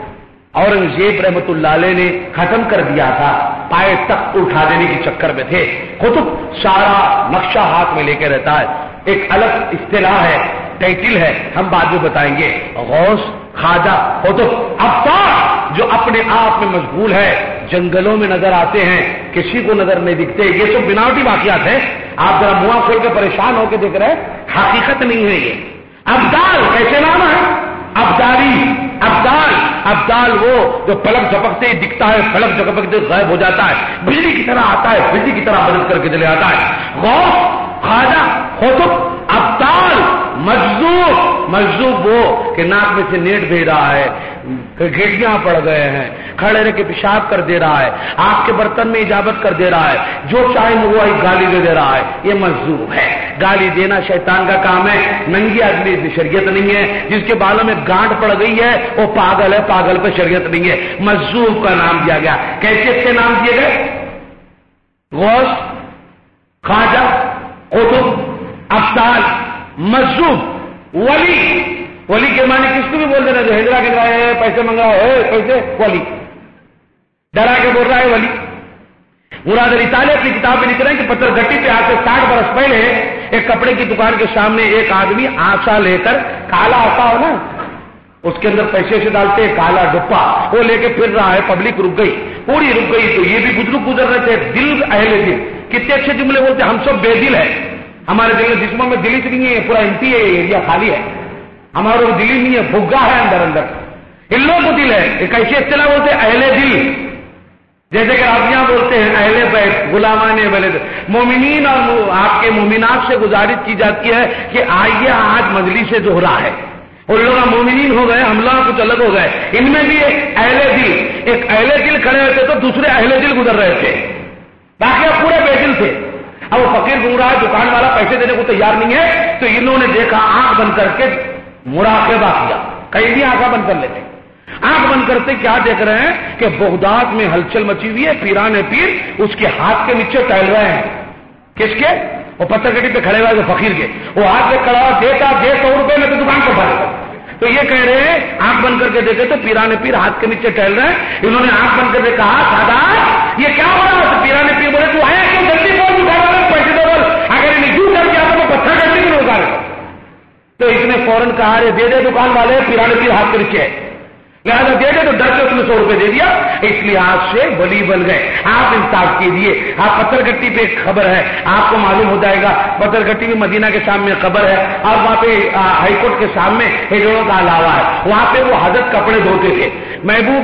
اورنگزیب رحمت اللہ علیہ نے ختم کر دیا تھا, پائے تخت اٹھا دینے کے چکر میں تھے. قطب سارا نقشہ ہاتھ میں لے کے رہتا ہے. ایک الگ اصطلاح ہے, ٹائٹل ہے, ہم بعد میں بتائیں گے. غوث, خواجہ, قطب. ابطال جو اپنے آپ میں مشغول ہے, جنگلوں میں نظر آتے ہیں, کسی کو نظر نہیں دکھتے. یہ سب بناوٹی واقعات ہیں. آپ ذرا منہ کھول کے پریشان ہو کے دیکھ رہے ہیں, حقیقت نہیں ہے یہ. ابدال کیسے نام ہے؟ ابدالی. ابدال, ابدال وہ جو پلک جھپکتے ہی دکھتا ہے, پلک جھپکتے غائب ہو جاتا ہے, بجلی کی طرح آتا ہے, بجلی کی طرح مدد کر کے چلے آتا ہے. غوث, خواجہ, قطب, ابدال. مجذوب, مجذوب وہ کہ ناک میں سے نیٹ دے رہا ہے, گھیٹیاں پڑ گئے ہیں, کھڑے رہ کے پیشاب کر دے رہا ہے, آپ کے برتن میں اجابت کر دے رہا ہے, جو چاہے وہ گالی دے دے رہا ہے. یہ مجذوب ہے. گالی دینا شیطان کا کام ہے, ننگی آدمی شریعت نہیں ہے. جس کے بالوں میں گانٹ پڑ گئی ہے وہ پاگل ہے, پاگل پہ شریعت نہیں ہے. مجذوب کا نام دیا گیا. کیسے اس کے نام دیے گئے؟ غوث, خواجہ, قطب, ابدال, مجذوب. ولی, ولی کے معنی کس کو بھی بول دینا, جو ہجرا کے رہا ہے, پیسے منگ رہا ہے, پیسے. ولی ڈرا کے بول رہا ہے ولی. مراد علی طالب اپنی کتاب میں لکھ رہے ہیں کہ پتھر گٹی پہ آج سے ساٹھ برس پہلے ایک کپڑے کی دکان کے سامنے ایک آدمی آسا لے کر, کالا آسا ہو نا, اس کے اندر پیسے سے ڈالتے ہیں, کالا ڈپا, وہ لے کے پھر رہا ہے. پبلک رک گئی, پوری رک گئی. تو یہ بھی بزرگ گزر رہے تھے, دل اہل دل. کتنے اچھے جملے بولتے ہیں, ہم سب بے دل ہے. ہمارے دل جسموں میں دلی نہیں ہے, پورا امٹی ہے, ایریا خالی ہے. ہمارا دلی نہیں ہے, بھگا ہے اندر اندر. ان لوگوں کو دل ہے. ایک ایسی اصطلاح بولتے ہیں اہل دل, جیسے کہ رابطیاں بولتے ہیں اہل بیت, غلامان ولد. مومنین اور آپ کے مومنات سے گزارش کی جاتی ہے کہ آئیے آج مجلس سے زہرا ہے. ان لوگ مومنین ہو گئے, ہم لوگ کچھ الگ ہو گئے. ان میں بھی ایک اہل دل, ایک اہل دل کھڑے ہوتے تو دوسرے اہل دل گزر رہے تھے, باقی اب پورے بے دل تھے. اب وہ فقیر گھوم رہا ہے, دکان والا پیسے دینے کو تیار نہیں ہے, تو انہوں نے دیکھا, آنکھ بند کر کے مراقبہ کیا. کہیں بھی آنکھ بند کر لیتے, آنکھ بند کرتے کیا دیکھ رہے ہیں کہ بغداد میں ہلچل مچی ہوئی ہے, پیران پیر اس کے ہاتھ کے نیچے ٹہل رہے ہیں. کس کے؟ وہ پتھر گٹی پہ کھڑے ہوئے جو فقیر کے, وہ ہاتھ سے کھڑا ہوا, دیتا دے سو روپے میں تو دکان کو بھر. تو یہ کہہ رہے ہیں, آنکھ بند کر کے دیکھے تو پیران پیر ہاتھ کے نیچے ٹہل رہے ہیں. انہوں نے آنکھ بند کر کے کہا, دادا یہ کیا ہو رہا ہے؟ پیران پیر بولے, تو آیا کیوں جلدی بول, پیسے دو بول, اگر انہیں یوں کر کے آتا تو پتھر گٹی میں روکا رہے. تو اس نے فوراً کہا, ارے دے دے دکان والے, پیران پیر ہاتھ کے نیچے ہے, لہٰذا دے دے. تو ڈر کے اس نے سو روپے دے دیا. اس لیے آپ سے ولی بن گئے. آپ انصاف کیجیے. آپ پتھر گٹی پہ ایک خبر ہے, آپ کو معلوم ہو جائے گا. پتھر گٹی بھی مدینہ کے سامنے خبر ہے, اور وہاں پہ ہائی کورٹ کے سامنے ہجڑوں کا علاوہ ہے. وہاں پہ وہ حضرت کپڑے دھوتے تھے. محبوب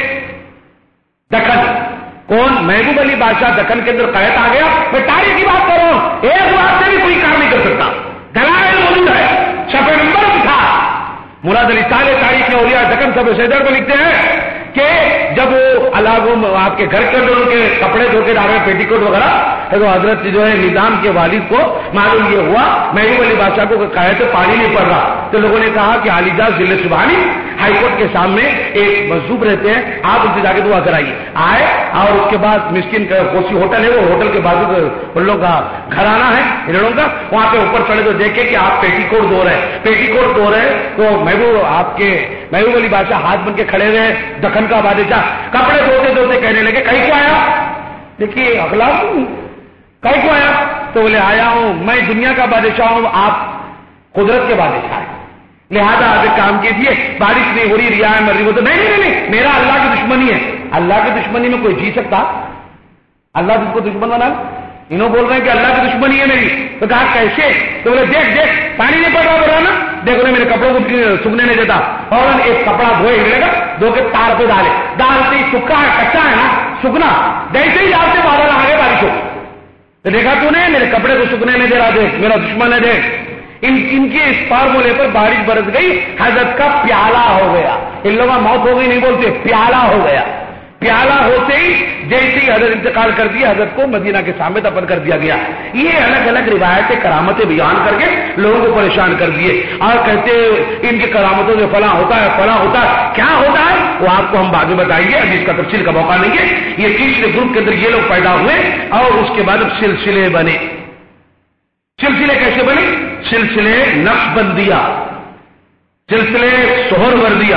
دکن کون؟ محبوب علی بادشاہ دکن کے اندر قید آ گیا. میں تاریخ کی بات کر رہا ہوں, ایک بات سے بھی کوئی کام نہیں کر سکتا. دلائل موجود ہے, چھپے نمبر تھا. مراد علی طالب تاریخ میں اولیاء دکن سب سیدر کو لکھتے ہیں کہ جب وہ الگ آپ کے گھر کے اندر ان کے کپڑے دھو کے ڈال رہے پیٹی کوٹ وغیرہ, تو حضرت جو ہے نظام کے والد کو معلوم یہ ہوا محبوب علی بادشاہ کو کہا تو پانی نہیں پڑ رہا. تو لوگوں نے کہا کہ علی جاز ضلع سبحانی ہائی کورٹ کے سامنے ایک مجذوب رہتے ہیں, آپ ان سے جا کے دعا کرائیے. آئے, اور اس کے بعد مسکین کا کوسی ہوٹل ہے, وہ ہوٹل کے بازو ان لوگوں کا گھرانہ ہے ہرڑوں کا, وہاں پہ اوپر چڑھے تو دیکھے کہ آپ پیٹی کوٹ دھو رہے ہیں. پیٹی کوٹ دھو رہے تو محبوب آپ کے محبوب علی بادشاہ ہاتھ بن کے کھڑے ہوئے, دکن کا بادشاہ کپڑے دھوتے دھوتے کہنے لگے, کہیں کو آیا؟ دیکھیے اگلا کئی کو آیا؟ تو بولے آیا ہوں میں دنیا کا بادشاہ ہوں، آپ قدرت کے بادشاہ ہیں، لہذا آپ ایک کام کیجیے، بارش نہیں ہو رہی، ریاح مر رہی، وہ تو نہیں نہیں نہیں میرا اللہ کی دشمنی ہے۔ اللہ کی دشمنی میں کوئی جی سکتا؟ اللہ جس کو دشمن بنا، انہوں بول رہے ہیں کہ اللہ کی دشمنی ہے میری، تو کہا کیسے؟ تو بولے دیکھ دیکھ پانی نہیں پڑ رہا بول رہا نا، دیکھو میرے کپڑوں کو سوکھنے نہیں دیتا، اور ایک کپڑا دھوئے ہلے گا، دھو کے تار پہ ڈالے، ڈالتے ہی سکھا ہے، کچا ہے نا سکھنا، جیسے ہی ڈالتے بادل آ گئے بارش ہو، تو دیکھا تو نے میرے کپڑے کو سکھنے نہیں دے رہا، دیکھ میرا دشمن ہے، دیکھ ان ان کے اس فارمولے پر بارش برس گئی، حضرت کا پیالہ ہو گیا، ان لوگوں موت ہو گئی نہیں بولتے، پیالہ ہو گیا، پیالہ ہوتے ہی جیسے ہی حضرت انتقال کر دیا، حضرت کو مدینہ کے سامنے دفن کر دیا گیا۔ یہ الگ الگ روایتیں کرامتیں بیان کر کے لوگوں کو پریشان کر دیے، اور کہتے ان کی کرامتوں سے فلاں ہوتا ہے فلاں ہوتا ہے، کیا ہوتا ہے وہ آپ کو ہم بعد میں بتائیں گے، ابھی اس کا تفصیل کا موقع نہیں ہے۔ یہ تیسرے گروپ کے اندر یہ لوگ پیدا ہوئے، اور اس کے بعد سلسلے بنے۔ سلسلے کیسے بنے؟ سلسلے نقش بندیہ، سلسلے سہر وردیہ،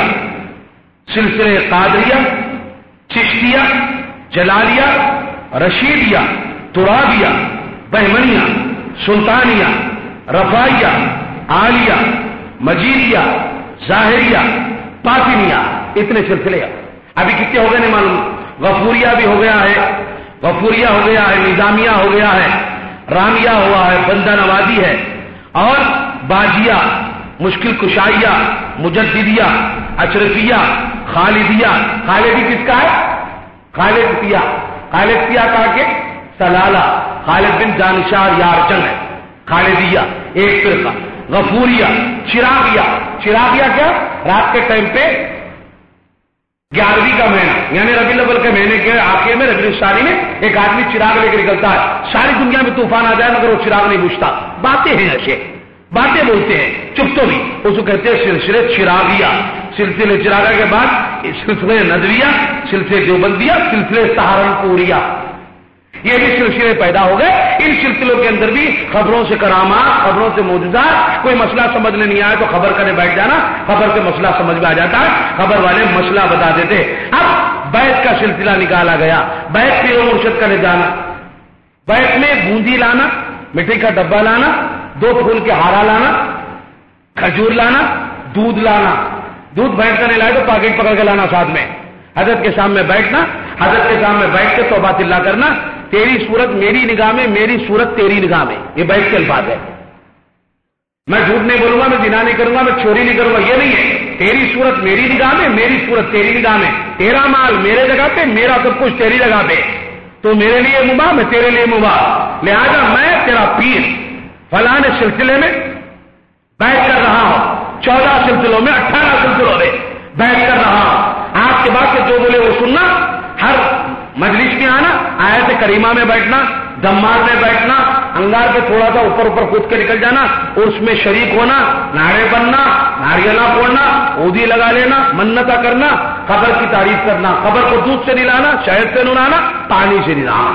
سلسلے قادریہ، چشتیہ، جلالیہ، رشیدیہ، ترابیہ، بہمنیہ، سلطانیہ، رفاعیہ، عالیہ، مجیدیہ، ظاہریہ، باطنیہ، اتنے سلسلے۔ ابھی کتنے ہو گئے نہیں معلوم، غفوریہ بھی ہو گیا ہے، غفوریہ ہو گیا ہے، نظامیہ ہو گیا ہے، رامیہ ہوا ہے، بندہ نوازی ہے، اور باجیہ، مشکل کشائیہ، مجددیہ، اشرفیہ، خالدیہ۔ خالدی کس کا ہے؟ خالد پیا، خالد پیا کہا کہ سلالہ، خالد بن جانشار یار جنگ ہے، خالدیہ ایک فرقہ۔ غفوریہ، چراغیہ، چراغیہ کیا؟ رات کے ٹائم پہ گیارہویں کا مہینہ یعنی ربیع الاول کے مہینے کے آخر میں ربیع الثانی میں ایک آدمی چراغ لے کے نکلتا ہے، ساری دنیا میں طوفان آ جائے مگر وہ چراغ نہیں بجھتا، باتیں ہیں ایسے، باتیں بولتے ہیں، چپ تو بھی، اس کو کہتے ہیں سلسلے چراغیہ۔ سلسلے چراغا کے بعد سلسلے ندویہ، سلسلے دیوبندیہ، سلسلے سہارنپوریہ، یہ بھی سلسلے پیدا ہو گئے۔ ان سلسلوں کے اندر بھی خبروں سے کرامات، خبروں سے معجزات، کوئی مسئلہ سمجھ میں نہیں آیا تو خبر کرنے بیٹھ جانا، خبر سے مسئلہ سمجھ میں آ جاتا ہے، خبر والے مسئلہ بتا دیتے۔ اب بیت کا سلسلہ نکالا گیا، بیت پیر و مرشد کا لے جانا، بیت میں بوندی لانا، مٹی کا ڈبہ لانا، دو پھول کے ہارا لانا، کھجور لانا، دودھ لانا، دودھ بھینس کا نہیں لائے تو پاکٹ پکڑ کے لانا ساتھ میں، حضرت کے سامنے بیٹھنا، حضرت کے سامنے بیٹھ کے توبہ اللہ کرنا، تیری صورت میری نگاہ میں، میری صورت تیری نگاہ میں، یہ بیٹھ کے الفاظ ہے۔ میں جھوٹ نہیں بولوں گا، میں زنا نہیں کروں گا، میں چوری نہیں کروں گا، یہ نہیں ہے، تیری صورت میری نگاہ میں، میری صورت تیری نگاہ میں، تیرا مال میرے جگہ پہ، میرا سب کچھ تیری جگہ پہ، تو میرے لیے مباح، میں تیرے لیے مباح، لہذا میں تیرا پیر فلاں سلسلے میں بیٹھ کر رہا ہوں، چودہ سلسلوں میں، اٹھارہ سلسلوں میں بیٹھ کر رہا ہوں، آپ کے بعد سے جو بولے وہ سننا، ہر مجلس میں آنا، آیت کریمہ میں بیٹھنا، دمار میں بیٹھنا، انگار پہ تھوڑا سا اوپر اوپر کود کے نکل جانا، اور اس میں شریک ہونا، نعرے بننا، ناریلہ پھوڑنا، اودھی لگا لینا، منتیں کرنا، قبر کی تعریف کرنا، قبر کو دودھ سے نلانا، شہد سے نلانا، پانی سے نلانا،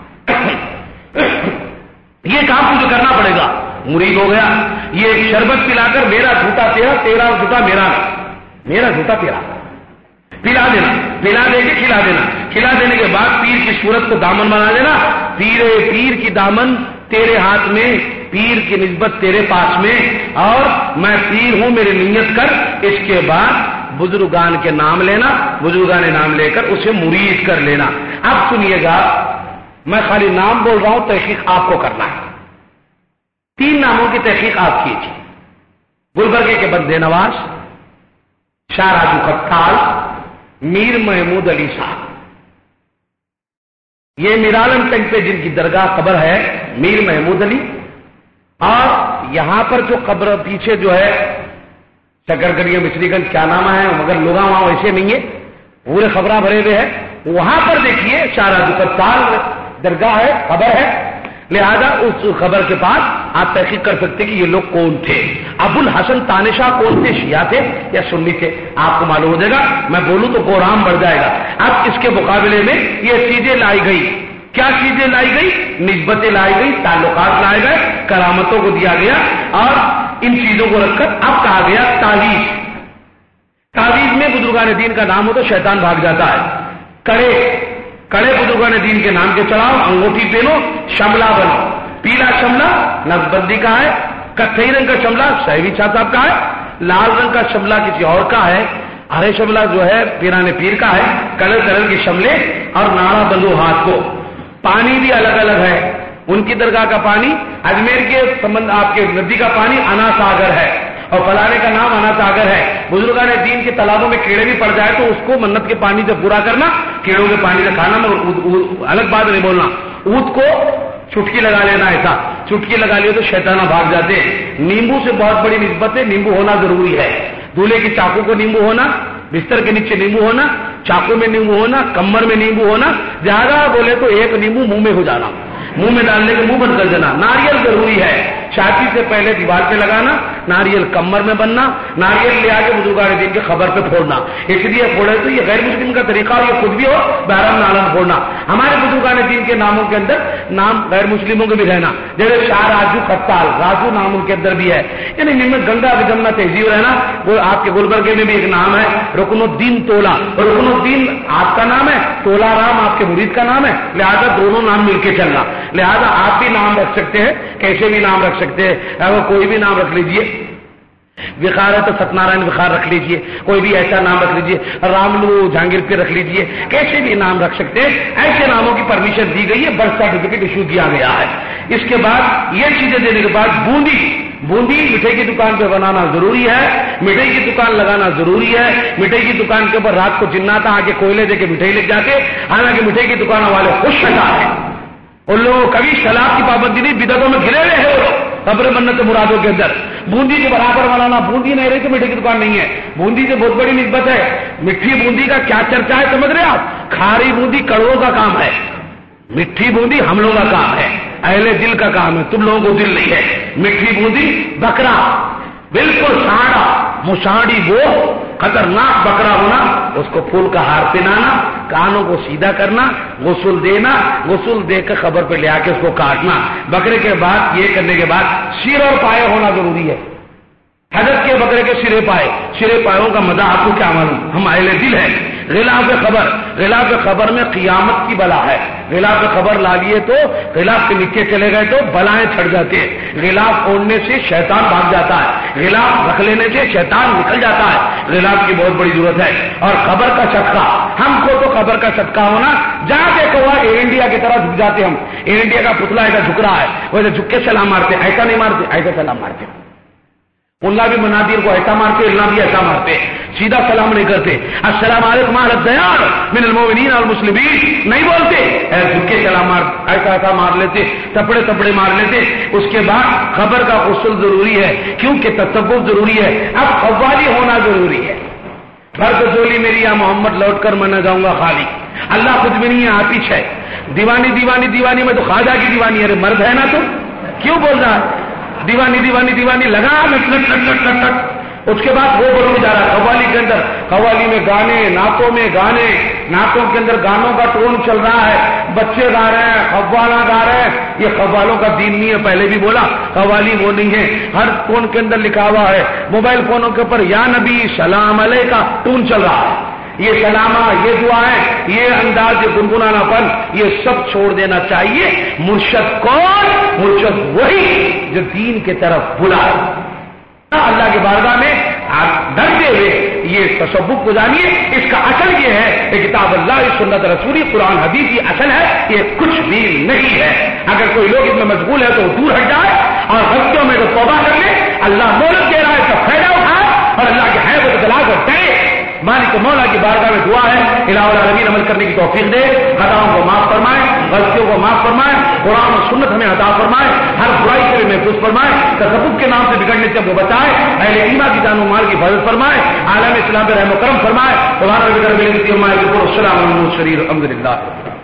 یہ کام تجھے کرنا پڑے گا۔ مرید ہو گیا، یہ شربت پلا کر میرا جھوٹا تیرا، تیرا جھوٹا میرا، میرا جھوٹا تیرا، پلا دینا، پلا دے کے کھلا دینا، کھلا دینے کے بعد پیر کی صورت کو دامن بنا دینا، پیر پیر کی دامن تیرے ہاتھ میں، پیر کی نسبت تیرے پاس میں، اور میں پیر ہوں میری نیت کر، اس کے بعد بزرگان کے نام لینا، بزرگان نام لے کر اسے مرید کر لینا۔ اب سنیے گا، میں خالی نام بول رہا ہوں، تحقیق آپ کو کرنا ہے، تین ناموں کی تحقیق آپ کیجیے، گلبرگے کے بندے نواز، شاہ راجو خطال، میر محمود علی صاحب، یہ میرالم ٹنگ پہ جن کی درگاہ قبر ہے میر محمود علی، اور یہاں پر جو قبر پیچھے جو ہے شکرگڑیا مچھلی گنج کیا نام ہے، مگر لوگ وہاں ویسے نہیں ہے، پورے خبراں بھرے ہوئے ہیں، وہاں پر دیکھیے شاہ راجو خطال درگاہ ہے، قبر ہے، لہذا اس خبر کے پاس آپ تحقیق کر سکتے کہ یہ لوگ کون تھے۔ ابو الحسن تانشاہ کون تھے، شیعہ تھے یا سنی تھے، آپ کو معلوم ہو جائے گا، میں بولوں تو کوڑام بڑھ جائے گا۔ اب اس کے مقابلے میں یہ چیزیں لائی گئی، کیا چیزیں لائی گئی؟ نسبتیں لائی گئی، تعلقات لائے گئے، کرامتوں کو دیا گیا، اور ان چیزوں کو رکھ کر اب کہا گیا تعویذ۔ تعویذ میں بزرگان دین کا نام ہو تو شیطان بھاگ جاتا ہے، کڑے کڑے بزرگان دین کے نام کے چڑھاؤ، انگوٹھی پہنو، شملہ بنو. پیلا شملہ نقشبندی کا ہے، کتھئی رنگ کا شملہ شہوی شاہ صاحب کا ہے، لال رنگ کا شملہ کسی اور کا ہے، ہرے شملہ جو ہے پیرانے پیر کا ہے. کلر کلر کی شملے اور ناڑا بندو ہاتھ کو. پانی بھی الگ الگ ہے. ان کی درگاہ کا پانی، اجمیر کے سمند آپ کے ندی کا پانی انا ساگر ہے اور فلانے کا نام انا ساگر ہے. بزرگان دین کے تالابوں میں کیڑے بھی پڑ جائے تو اس کو منت کے پانی سے پورا کرنا، کیڑوں کے پانی سے کھانا، مگر الگ بات نہیں بولنا. اونٹ کو چٹکی لگا لینا، ایسا چٹکی لگا لیے تو شیطانہ بھاگ جاتے ہیں. نیمبو سے بہت بڑی نسبت ہے، نیمبو ہونا ضروری ہے. دولہے کی چاقو کو نیمبو ہونا، بستر کے نیچے نیمبو ہونا، چاقو میں نیمبو ہونا، کمر میں نیمبو ہونا. زیادہ بولے تو ایک نیمبو منہ میں ہو جانا، منہ میں ڈالنے کے منہ بند کر دینا. ناریل ضروری ہے، شادی سے پہلے دیوار پہ لگانا، ناریل کمر میں بننا، ناریل لے آ کے بزرگان دین کے خبر پہ پھوڑنا. اس لیے پھوڑے تو یہ غیر مسلم کا طریقہ اور یہ خود بھی ہو بہرحال نالن پھوڑنا. ہمارے بزرگان دین کے ناموں کے اندر نام غیر مسلموں کے بھی رہنا، جیسے شاہ راجو خطال، راجو نام ان کے اندر بھی ہے. یعنی نمت گنگا جمنا تہذیب رہنا. وہ آپ کے گلبرگے میں بھی ایک نام ہے رکن الدین تولا، رکن الدین آپ کا نام ہے، تولا رام آپ کے مرید کا نام ہے، لہذا دونوں نام مل کے چلنا. لہذا آپ بھی نام رکھ سکتے ہیں، کیسے بھی نام رکھ سکتے ہیں، اگر کوئی بھی نام رکھ لیجئے. وقار ہے تو ست نارائن وقار رکھ لیجئے، کوئی بھی ایسا نام رکھ لیجئے، راملو جہانگیر پہ رکھ لیجئے، کیسے بھی نام رکھ سکتے ہیں. ایسے ناموں کی پرمیشن دی گئی ہے، برتھ سرٹیفکیٹ ایشو کیا گیا ہے. اس کے بعد یہ چیزیں دینے کے بعد بوندی بوندی مٹھائی کی دکان پہ بنانا ضروری ہے، مٹھائی کی دکان لگانا ضروری ہے. مٹھائی کی دکان کے اوپر رات کو جنات آ کے کوئلے دے کے مٹھائی لے جاتے، حالانکہ مٹھائی کی دکانوں والے خوش رہتا ہے. ان لوگوں کو کبھی شراب کی پابندی نہیں، بدعتوں میں گھرے ہوئے ہیں وہ لوگ قبر منت مرادوں کے اندر. بوندی کے برابر بنانا، بوندی نہیں رہی تو مٹھائی کی دکان نہیں ہے. بوندی سے بہت بڑی نسبت ہے. میٹھی بوندی کا کیا چرچا ہے سمجھ رہے آپ؟ کھاری بوندی کڑووں کا کام ہے، میٹھی بوندی ہم لوگوں کا کام ہے، اہل دل کا کام ہے. تم لوگوں کو دل نہیں ہے. میٹھی بوندی بکرا بالکل ساڑا مشاڑی وہ خطرناک بکرا ہونا، اس کو پھول کا ہار پہنانا، کانوں کو سیدھا کرنا، غسل دینا، غسل دے کر خبر پہ لے آ کے اس کو کاٹنا. بکرے کے بعد یہ کرنے کے بعد سیر اور پائے ہونا ضروری ہے. حضرت کے بکرے کے سرے پائے، سرے پایوں کا مزہ آپ کو کیا معلوم، ہم اہل دل ہیں. غلاف خبر، غلاف خبر میں قیامت کی بلا ہے. غلاف خبر لا لیے تو غلاف کے نیچے چلے گئے تو بلائیں چھڑ جاتے ہیں. غلاف اوڑھنے سے شیطان بھاگ جاتا ہے، غلاف رکھ لینے سے شیطان نکل جاتا ہے. غلاف کی بہت بڑی ضرورت ہے. اور خبر کا صدقہ، ہم کو تو خبر کا صدقہ ہونا، جہاں دیکھو ہوا ایئر انڈیا کی طرح جھک جاتے. ہم ایئر انڈیا کا پتلا ایسا جھک رہا ہے، ویسے جھک کے سلام مارتے، ایسا نہیں مارتے، ایسا سلام مارتے. اللہ بھی منادیر کو ایسا مارتے، اللہ بھی ایسا مارتے، سیدھا سلام نہیں کرتے. السلام علیکم الدیار من المؤمنین والمسلمین نہیں بولتے، جھک کے سلام مار ایسا ایسا مار لیتے، تپڑے تپڑے مار لیتے. اس کے بعد خبر کا غسل ضروری ہے کیونکہ تصوف ضروری ہے. اب قوالی ہونا ضروری ہے. بھر تو جولی میری یا محمد لوٹ کر میں نہ جاؤں گا خالی. اللہ خود بھی نہیں ہے، آتش ہے. دیوانی دیوانی دیوانی میں تو خواجہ کی دیوانی. ارے مرد ہے نا تو کیوں بول رہا ہے دیوانی دیوانی دیوانی لگا لٹ لٹ لٹ لٹ لٹ لٹ. اس کے بعد وہ بڑھتے جا رہا ہے قوالی کے اندر. قوالی میں گانے، نعتوں میں گانے، نعتوں کے اندر گانوں کا ٹون چل رہا ہے. بچے گا رہے ہیں، قوالا گا رہے ہیں. یہ قوالوں کا دین نہیں ہے. پہلے بھی بولا قوالی وہ نہیں ہے. ہر فون کے اندر لکھا ہوا ہے، موبائل فونوں کے اوپر یا نبی سلام علیہ کا ٹون چل رہا ہے. یہ سلامہ، یہ دعائیں، یہ انداز، یہ گنگنانا پن، یہ سب چھوڑ دینا چاہیے. مرشد کون؟ مرشد وہی جو دین کی طرف بلائے. اللہ کے بارگاہ میں ڈرتے ہوئے یہ تصوف کو جانیے. اس کا اصل یہ ہے کہ کتاب اللہ، سنت رسولی، قرآن حدیث یہ اصل ہے، یہ کچھ بھی نہیں ہے. اگر کوئی لوگ اس میں مشغول ہے تو دور ہٹ جائے اور غلطیوں میں تو توبہ کر لے. اللہ مہلت دے رہا ہے، اس کا فائدہ اٹھائے اور اللہ کے ہے وہ اطلاع کو دے. مالک مولا کی بارگاہ میں دعا ہے الہ العالمین عمل کرنے کی توفیق دے، خطاؤں کو معاف فرمائے، غلطیوں کو معاف فرمائے، قرآن و سنت ہمیں عطا فرمائے، ہر برائی سے محفوظ فرمائے، تصوف کے نام سے بگڑنے سے وہ بچائے، اہل ایمان کی جان و مال کی حفاظت فرمائے، عالم اسلام پہ رحم و کرم فرمائے. السلام علیکم.